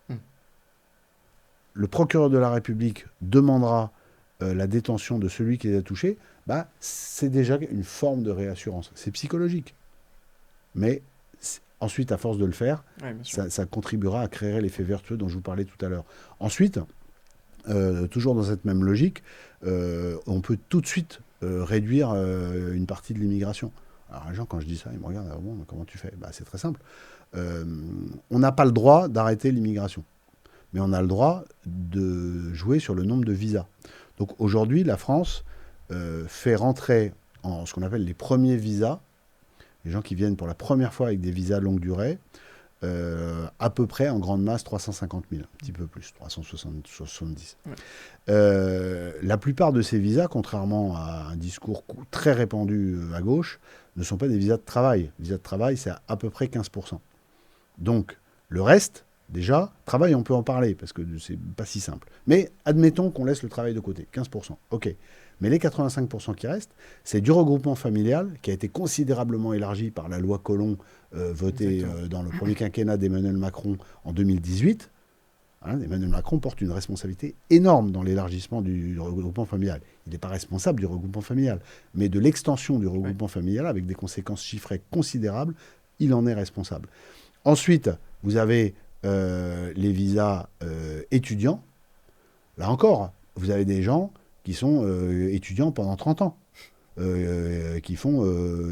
le procureur de la République demandera la détention de celui qui les a touchés, bah, c'est déjà une forme de réassurance. C'est psychologique. Mais ensuite, à force de le faire, ça contribuera à créer l'effet vertueux dont je vous parlais tout à l'heure. Ensuite, toujours dans cette même logique, on peut tout de suite réduire une partie de l'immigration. Alors les gens, quand je dis ça, ils me regardent, ah bon, comment tu fais? Bah, c'est très simple. On n'a pas le droit d'arrêter l'immigration, mais on a le droit de jouer sur le nombre de visas. Donc aujourd'hui, la France fait rentrer en ce qu'on appelle les premiers visas, les gens qui viennent pour la première fois avec des visas longue durée, à peu près en grande masse 350 000, un petit peu plus, 370. Ouais. La plupart de ces visas, contrairement à un discours très répandu à gauche, ne sont pas des visas de travail. Les visas de travail, c'est à peu près 15%. Donc, le reste, déjà, travail, on peut en parler, parce que c'est pas si simple. Mais admettons qu'on laisse le travail de côté, 15%. OK. Mais les 85% qui restent, c'est du regroupement familial qui a été considérablement élargi par la loi Collomb votée dans le premier quinquennat d'Emmanuel Macron en 2018. Hein, Emmanuel Macron porte une responsabilité énorme dans l'élargissement du regroupement familial. Il n'est pas responsable du regroupement familial, mais de l'extension du regroupement familial avec des conséquences chiffrées considérables, il en est responsable. Ensuite, vous avez les visas étudiants. Là encore, vous avez des gens qui sont étudiants pendant 30 ans, qui font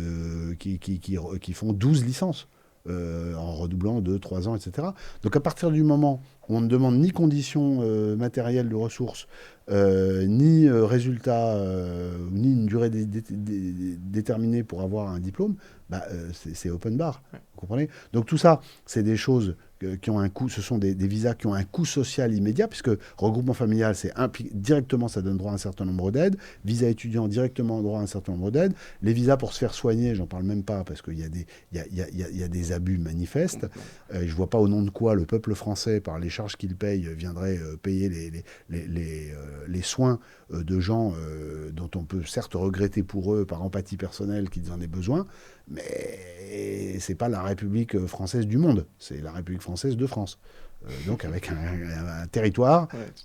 12 licences, en redoublant 2, 3 ans, etc. Donc à partir du moment où on ne demande ni conditions matérielles de ressources, ni résultats, ni une durée déterminée pour avoir un diplôme, bah, c'est open bar, vous comprenez? Donc tout ça, c'est des choses qui ont un coût, ce sont des visas qui ont un coût social immédiat, puisque regroupement familial, directement, ça donne droit à un certain nombre d'aides. Visa étudiant, directement droit à un certain nombre d'aides. Les visas pour se faire soigner, j'en parle même pas, parce qu'il y a des abus manifestes. Je ne vois pas au nom de quoi le peuple français, par les charges qu'il paye, viendrait payer les soins de gens dont on peut certes regretter pour eux, par empathie personnelle, qu'ils en aient besoin, mais c'est pas la République française du monde, c'est la République française de France. Donc avec un territoire,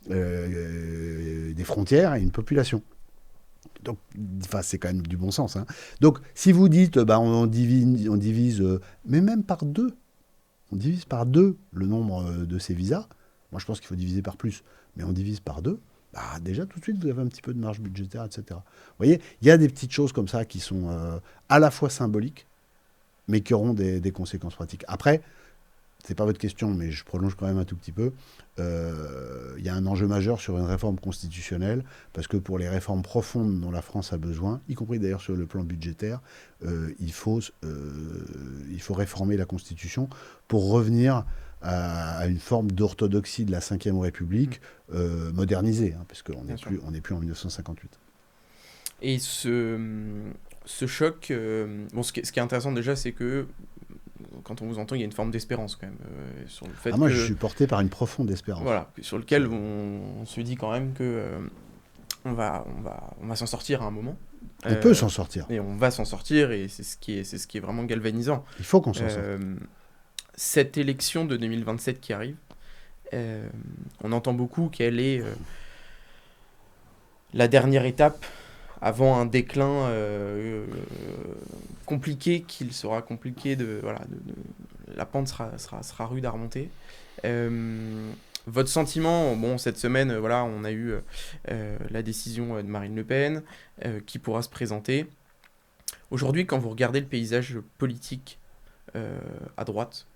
des frontières et une population. Donc, c'est quand même du bon sens. Hein. Donc, si vous dites, on divise mais même par 2, on divise par 2 le nombre de ces visas. Moi, je pense qu'il faut diviser par plus, mais on divise par 2. Déjà, tout de suite, vous avez un petit peu de marge budgétaire, etc. Vous voyez, il y a des petites choses comme ça qui sont à la fois symboliques, mais qui auront des conséquences pratiques. Après, c'est pas votre question, mais je prolonge quand même un tout petit peu. Il y a un enjeu majeur sur une réforme constitutionnelle, parce que pour les réformes profondes dont la France a besoin, y compris d'ailleurs sur le plan budgétaire, il faut réformer la Constitution pour revenir à une forme d'orthodoxie de la Ve République modernisée, hein, parce qu'on n'est plus en 1958.
Et ce choc, ce qui est intéressant déjà, c'est que quand on vous entend, il y a une forme d'espérance quand même sur le fait
moi, je suis porté par une profonde espérance.
Voilà, sur lequel on se dit quand même que on va s'en sortir à un moment.
On peut s'en sortir.
Et on va s'en sortir, et c'est ce qui est vraiment galvanisant.
Il faut qu'on s'en sorte.
Cette élection de 2027 qui arrive, on entend beaucoup qu'elle est la dernière étape avant un déclin compliqué, qu'il sera compliqué la pente sera rude à remonter. Votre sentiment, cette semaine, on a eu la décision de Marine Le Pen qui pourra se présenter. Aujourd'hui, quand vous regardez le paysage politique à droite,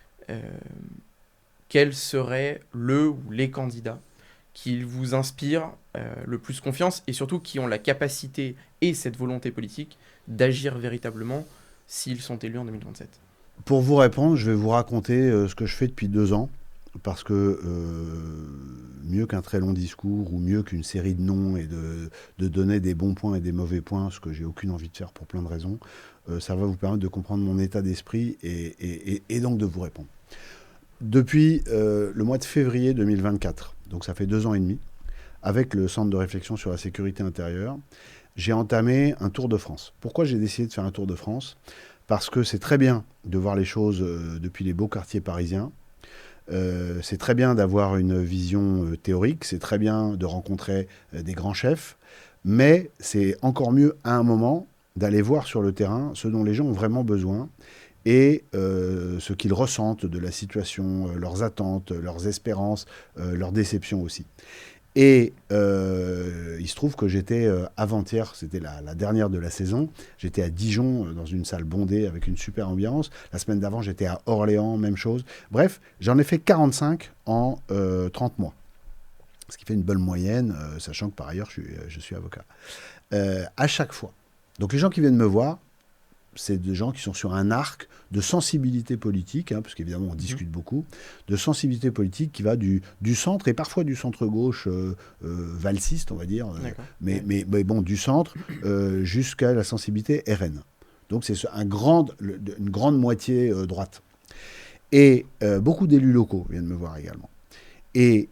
quel serait le ou les candidats qui vous inspirent le plus confiance, et surtout qui ont la capacité et cette volonté politique d'agir véritablement s'ils sont élus en 2027?
Pour vous répondre, je vais vous raconter ce que je fais depuis 2 ans, parce que mieux qu'un très long discours ou mieux qu'une série de noms et de donner des bons points et des mauvais points, ce que j'ai aucune envie de faire pour plein de raisons, ça va vous permettre de comprendre mon état d'esprit et donc de vous répondre. Depuis le mois de février 2024, donc ça fait 2 ans et demi, avec le Centre de réflexion sur la sécurité intérieure, j'ai entamé un tour de France. Pourquoi j'ai décidé de faire un tour de France ? Parce que c'est très bien de voir les choses depuis les beaux quartiers parisiens. C'est très bien d'avoir une vision théorique, c'est très bien de rencontrer des grands chefs, mais c'est encore mieux à un moment d'aller voir sur le terrain ce dont les gens ont vraiment besoin et ce qu'ils ressentent de la situation, leurs attentes, leurs espérances, leurs déceptions aussi. Et il se trouve que j'étais avant-hier, c'était la dernière de la saison, j'étais à Dijon dans une salle bondée avec une super ambiance. La semaine d'avant, j'étais à Orléans, même chose. Bref, j'en ai fait 45 en 30 mois. Ce qui fait une bonne moyenne, sachant que par ailleurs, je suis avocat. À chaque fois. Donc les gens qui viennent me voir, c'est des gens qui sont sur un arc de sensibilité politique, parce qu'évidemment on discute beaucoup, de sensibilité politique qui va du centre, et parfois du centre-gauche valsiste, on va dire, mais bon, du centre jusqu'à la sensibilité RN. Donc c'est une grande moitié droite. Et beaucoup d'élus locaux viennent me voir également. Et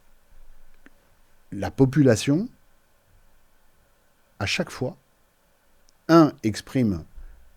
la population, à chaque fois, exprime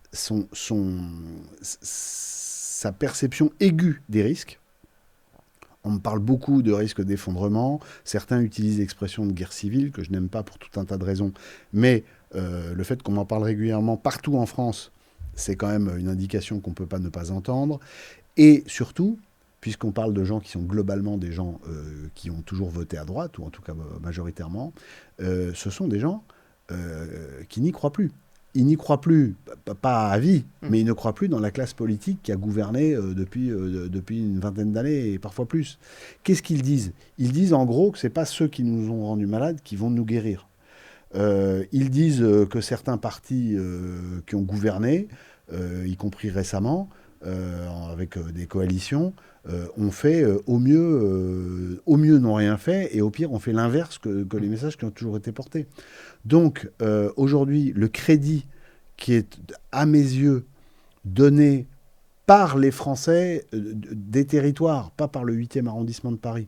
sa perception aiguë des risques. On me parle beaucoup de risques d'effondrement. Certains utilisent l'expression de guerre civile, que je n'aime pas pour tout un tas de raisons. Mais le fait qu'on m'en parle régulièrement partout en France, c'est quand même une indication qu'on ne peut pas ne pas entendre. Et surtout, puisqu'on parle de gens qui sont globalement des gens qui ont toujours voté à droite, ou en tout cas majoritairement, ce sont des gens qui n'y croient plus. Ils n'y croient plus, pas à vie, mais ils ne croient plus dans la classe politique qui a gouverné depuis une vingtaine d'années et parfois plus. Qu'est-ce qu'ils disent ? Ils disent en gros que ce n'est pas ceux qui nous ont rendus malades qui vont nous guérir. Ils disent que certains partis qui ont gouverné, y compris récemment, avec des coalitions, ont fait au mieux n'ont rien fait, et au pire ont fait l'inverse que les messages qui ont toujours été portés. Donc aujourd'hui, le crédit qui est, à mes yeux, donné par les Français des territoires, pas par le 8e arrondissement de Paris,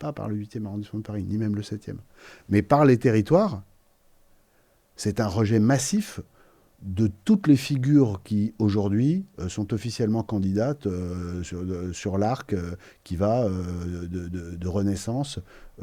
ni même le 7e, mais par les territoires, c'est un rejet massif de toutes les figures qui, aujourd'hui, sont officiellement candidates sur l'arc qui va de Renaissance.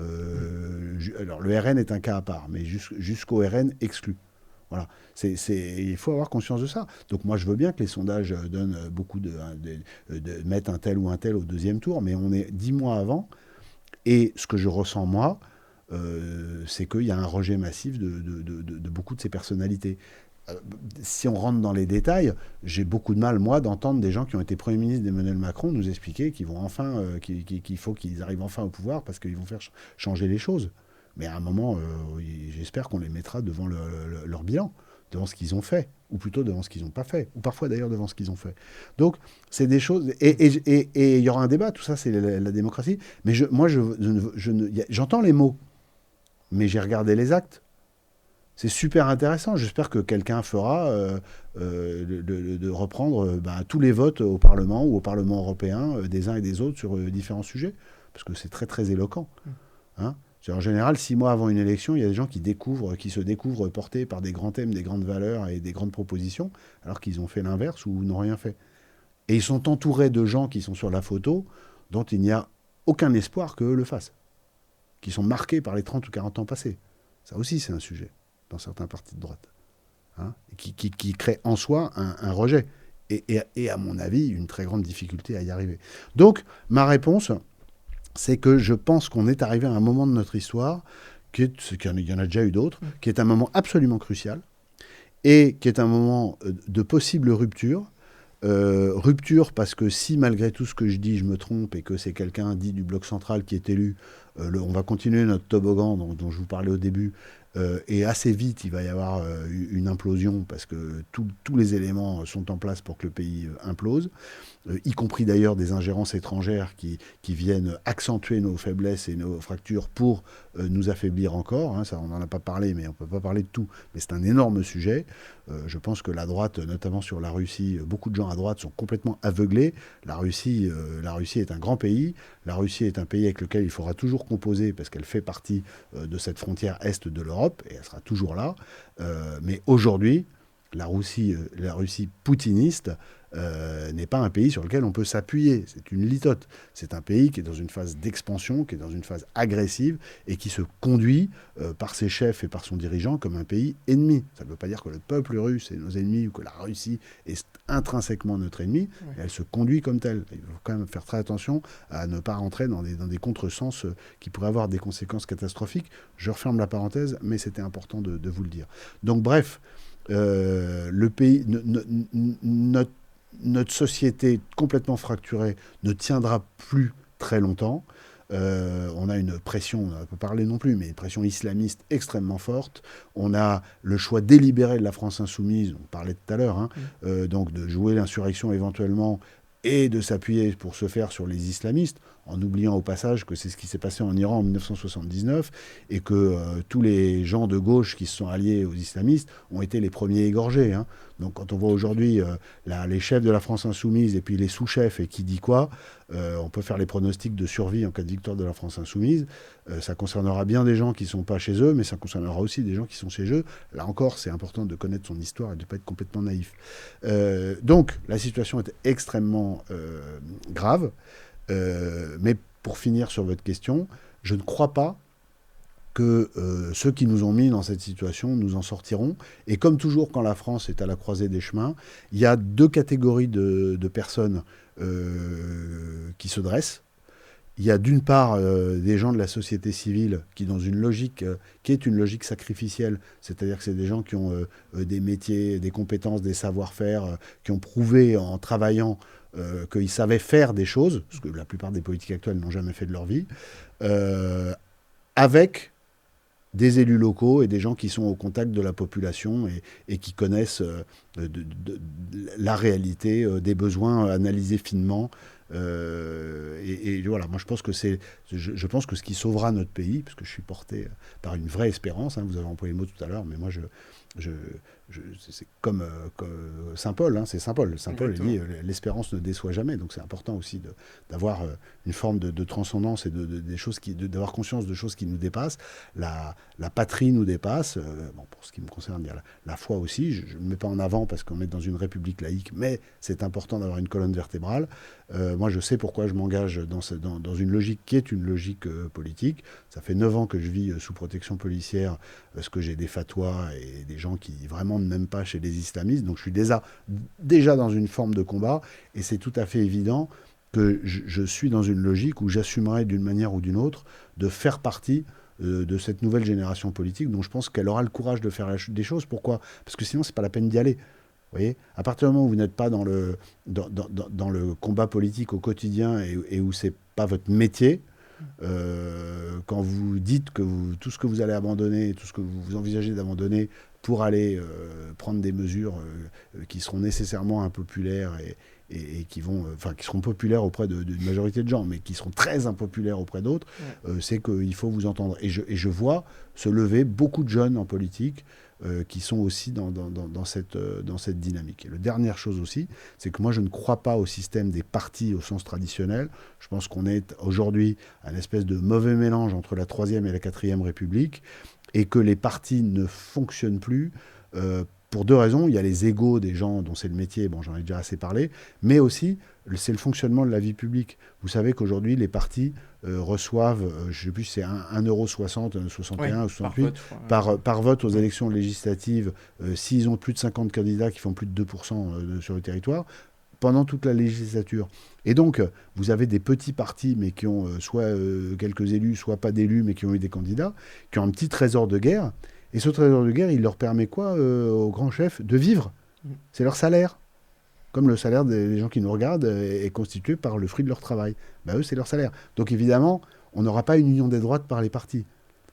Alors, le RN est un cas à part, mais jusqu'au RN exclu. Voilà. Il faut avoir conscience de ça. Donc moi, je veux bien que les sondages donnent beaucoup de mettre un tel ou un tel au deuxième tour, mais on est 10 mois avant, et ce que je ressens, moi, c'est qu'il y a un rejet massif de beaucoup de ces personnalités. Si on rentre dans les détails, j'ai beaucoup de mal, moi, d'entendre des gens qui ont été Premier ministre d'Emmanuel Macron nous expliquer qu'ils vont enfin, qu'il faut qu'ils arrivent enfin au pouvoir parce qu'ils vont faire changer les choses. Mais à un moment, j'espère qu'on les mettra devant leur bilan, devant ce qu'ils ont fait, ou plutôt devant ce qu'ils n'ont pas fait, ou parfois d'ailleurs devant ce qu'ils ont fait. Donc, c'est des choses... Et il y aura un débat, tout ça, c'est la démocratie. Mais j'entends les mots, mais j'ai regardé les actes. C'est super intéressant. J'espère que quelqu'un fera de reprendre tous les votes au Parlement ou au Parlement européen des uns et des autres sur différents sujets, parce que c'est très, très éloquent. Hein ? En général, 6 mois avant une élection, il y a des gens qui se découvrent portés par des grands thèmes, des grandes valeurs et des grandes propositions, alors qu'ils ont fait l'inverse ou n'ont rien fait. Et ils sont entourés de gens qui sont sur la photo, dont il n'y a aucun espoir qu'eux le fassent, qui sont marqués par les 30 ou 40 ans passés. Ça aussi, c'est un sujet dans certains partis de droite, hein, qui crée en soi un rejet, et à mon avis, une très grande difficulté à y arriver. Donc, ma réponse, c'est que je pense qu'on est arrivé à un moment de notre histoire, qu'il y en a déjà eu d'autres, qui est un moment absolument crucial, et qui est un moment de possible rupture. Rupture parce que si, malgré tout ce que je dis, je me trompe, et que c'est quelqu'un dit du Bloc central qui est élu, on va continuer notre toboggan dont je vous parlais au début, et assez vite, il va y avoir une implosion parce que tous les éléments sont en place pour que le pays implose, y compris d'ailleurs des ingérences étrangères qui viennent accentuer nos faiblesses et nos fractures pour nous affaiblir encore. Hein, ça, on n'en a pas parlé, mais on ne peut pas parler de tout. Mais c'est un énorme sujet. Je pense que la droite, notamment sur la Russie, beaucoup de gens à droite sont complètement aveuglés. La Russie est un grand pays. La Russie est un pays avec lequel il faudra toujours composer parce qu'elle fait partie de cette frontière est de l'Europe et elle sera toujours là. Mais aujourd'hui, la Russie poutiniste n'est pas un pays sur lequel on peut s'appuyer. C'est une litote. C'est un pays qui est dans une phase d'expansion, qui est dans une phase agressive et qui se conduit par ses chefs et par son dirigeant comme un pays ennemi. Ça ne veut pas dire que le peuple russe est nos ennemis ou que la Russie est intrinsèquement notre ennemi. Ouais. Elle se conduit comme telle. Il faut quand même faire très attention à ne pas rentrer dans des contresens qui pourraient avoir des conséquences catastrophiques. Je referme la parenthèse, mais c'était important de vous le dire. Donc bref, le pays, notre société complètement fracturée ne tiendra plus très longtemps. On a une pression, on n'a pas parlé non plus, mais une pression islamiste extrêmement forte. On a le choix délibéré de la France insoumise, on parlait tout à l'heure, hein, donc de jouer l'insurrection éventuellement et de s'appuyer pour se faire sur les islamistes, en oubliant au passage que c'est ce qui s'est passé en Iran en 1979 et que tous les gens de gauche qui se sont alliés aux islamistes ont été les premiers égorgés. Hein. Donc quand on voit aujourd'hui les chefs de la France insoumise et puis les sous-chefs et qui dit quoi, on peut faire les pronostics de survie en cas de victoire de la France insoumise. Ça concernera bien des gens qui ne sont pas chez eux, mais ça concernera aussi des gens qui sont chez eux. Là encore, c'est important de connaître son histoire et de ne pas être complètement naïf. Donc la situation est extrêmement grave. Mais pour finir sur votre question, je ne crois pas que ceux qui nous ont mis dans cette situation nous en sortiront. Et comme toujours, quand la France est à la croisée des chemins, il y a deux catégories de personnes qui se dressent. Il y a d'une part des gens de la société civile qui, dans une logique qui est une logique sacrificielle, c'est-à-dire que c'est des gens qui ont des métiers, des compétences, des savoir-faire, qui ont prouvé en travaillant qu'ils savaient faire des choses, ce que la plupart des politiques actuelles n'ont jamais fait de leur vie, avec des élus locaux et des gens qui sont au contact de la population et qui connaissent la réalité des besoins analysés finement. Et voilà, moi je pense que je pense que ce qui sauvera notre pays, parce que je suis porté par une vraie espérance, hein, vous avez employé le mot tout à l'heure, mais moi c'est comme Saint Paul, hein, c'est Saint Paul. Saint Paul dit l'espérance ne déçoit jamais, donc c'est important aussi d'avoir une forme de transcendance et des choses d'avoir conscience de choses qui nous dépassent. La patrie nous dépasse. Bon, pour ce qui me concerne, il y a la foi aussi. Je ne le mets pas en avant parce qu'on est dans une république laïque, mais c'est important d'avoir une colonne vertébrale. Moi, je sais pourquoi je m'engage dans une logique qui est une logique politique. Ça fait 9 ans que je vis sous protection policière parce que j'ai des fatwas et des gens qui vraiment ne m'aiment pas chez les islamistes. Donc je suis déjà dans une forme de combat et c'est tout à fait évident que je suis dans une logique où j'assumerai d'une manière ou d'une autre de faire partie de cette nouvelle génération politique dont je pense qu'elle aura le courage de faire des choses. Pourquoi ? Parce que sinon, c'est pas la peine d'y aller. Vous voyez, à partir du moment où vous n'êtes pas dans le combat politique au quotidien et où c'est pas votre métier, quand vous dites que tout ce que vous allez abandonner, tout ce que vous envisagez d'abandonner pour aller prendre des mesures qui seront nécessairement impopulaires et qui seront populaires auprès d'une majorité de gens, mais qui seront très impopulaires auprès d'autres, c'est qu'il faut vous entendre. Et je vois se lever beaucoup de jeunes en politique qui sont aussi dans cette dynamique. Et la dernière chose aussi, c'est que moi je ne crois pas au système des partis au sens traditionnel. Je pense qu'on est aujourd'hui un espèce de mauvais mélange entre la 3e et la 4e République, et que les partis ne fonctionnent plus pour deux raisons. Il y a les égos des gens dont c'est le métier, bon, j'en ai déjà assez parlé, mais aussi c'est le fonctionnement de la vie publique. Vous savez qu'aujourd'hui, les partis reçoivent, je ne sais plus si c'est 1,60 €, 1,61 ou 68 par vote aux élections législatives, s'ils ont plus de 50 candidats qui font plus de 2% sur le territoire, pendant toute la législature. Et donc, vous avez des petits partis, mais qui ont soit quelques élus, soit pas d'élus, mais qui ont eu des candidats, qui ont un petit trésor de guerre. Et ce trésor de guerre, il leur permet quoi aux grands chefs ? De vivre. C'est leur salaire. Comme le salaire des gens qui nous regardent est constitué par le fruit de leur travail. Ben, eux, c'est leur salaire. Donc évidemment, on n'aura pas une union des droites par les partis.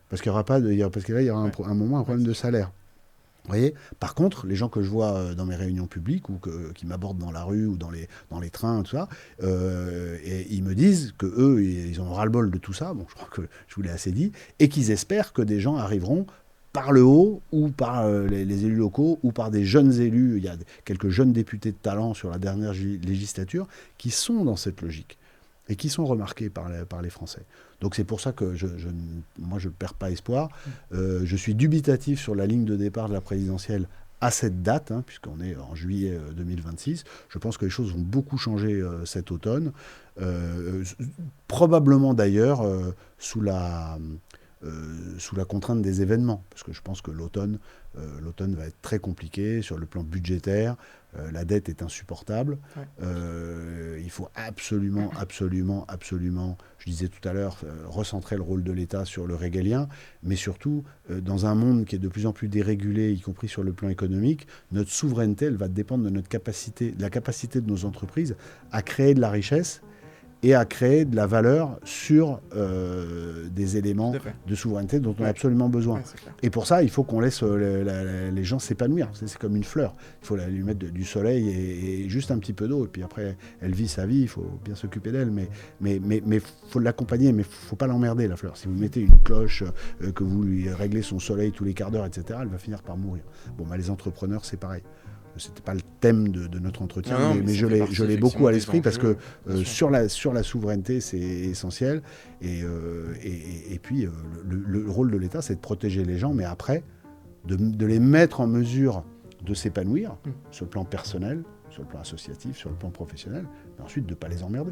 Parce qu'il y aura pas parce que là, il y aura un moment un problème de salaire. Vous voyez. Par contre, les gens que je vois dans mes réunions publiques ou qui m'abordent dans la rue ou dans les trains, tout ça, et ils me disent que eux, ils ont ras-le-bol de tout ça. Bon, je crois que je vous l'ai assez dit, et qu'ils espèrent que des gens arriveront par le haut ou par les élus locaux ou par des jeunes élus. Il y a quelques jeunes députés de talent sur la dernière législature qui sont dans cette logique et qui sont remarqués par les Français. Donc c'est pour ça que moi je ne perds pas espoir. Je suis dubitatif sur la ligne de départ de la présidentielle à cette date, puisqu'on est en juillet 2026. Je pense que les choses vont beaucoup changer cet automne. Probablement d'ailleurs sous la contrainte des événements, parce que je pense que l'automne va être très compliqué sur le plan budgétaire. La dette est insupportable. Il faut absolument, je disais tout à l'heure, recentrer le rôle de l'État sur le régalien, mais surtout, dans un monde qui est de plus en plus dérégulé, y compris sur le plan économique, notre souveraineté, elle va dépendre de de la capacité de nos entreprises à créer de la richesse et à créer de la valeur sur des éléments de souveraineté dont on a absolument besoin. Et pour ça, il faut qu'on laisse les gens s'épanouir. C'est comme une fleur. Il faut lui mettre du soleil et juste un petit peu d'eau. Et puis après, elle vit sa vie, il faut bien s'occuper d'elle. Mais faut l'accompagner, mais il ne faut pas l'emmerder, la fleur. Si vous mettez une cloche, que vous lui réglez son soleil tous les quarts d'heure, etc., elle va finir par mourir. Bon, les entrepreneurs, c'est pareil. C'était pas le thème de notre entretien, mais je l'ai beaucoup à l'esprit parce que sur la souveraineté, c'est essentiel. Et puis, le rôle de l'État, c'est de protéger les gens, mais après, de les mettre en mesure de s'épanouir sur le plan personnel, sur le plan associatif, sur le plan professionnel, mais ensuite de ne pas les emmerder.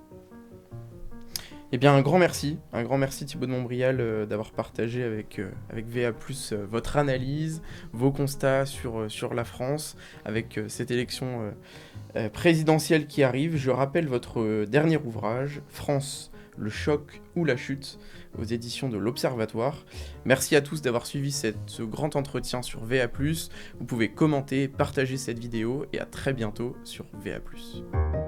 Eh bien, un grand merci Thibaut de Montbrial d'avoir partagé avec VA+, votre analyse, vos constats sur la France, avec cette élection présidentielle qui arrive. Je rappelle votre dernier ouvrage, France, le choc ou la chute, aux éditions de l'Observatoire. Merci à tous d'avoir suivi ce grand entretien sur VA+. Vous pouvez commenter, partager cette vidéo et à très bientôt sur VA+.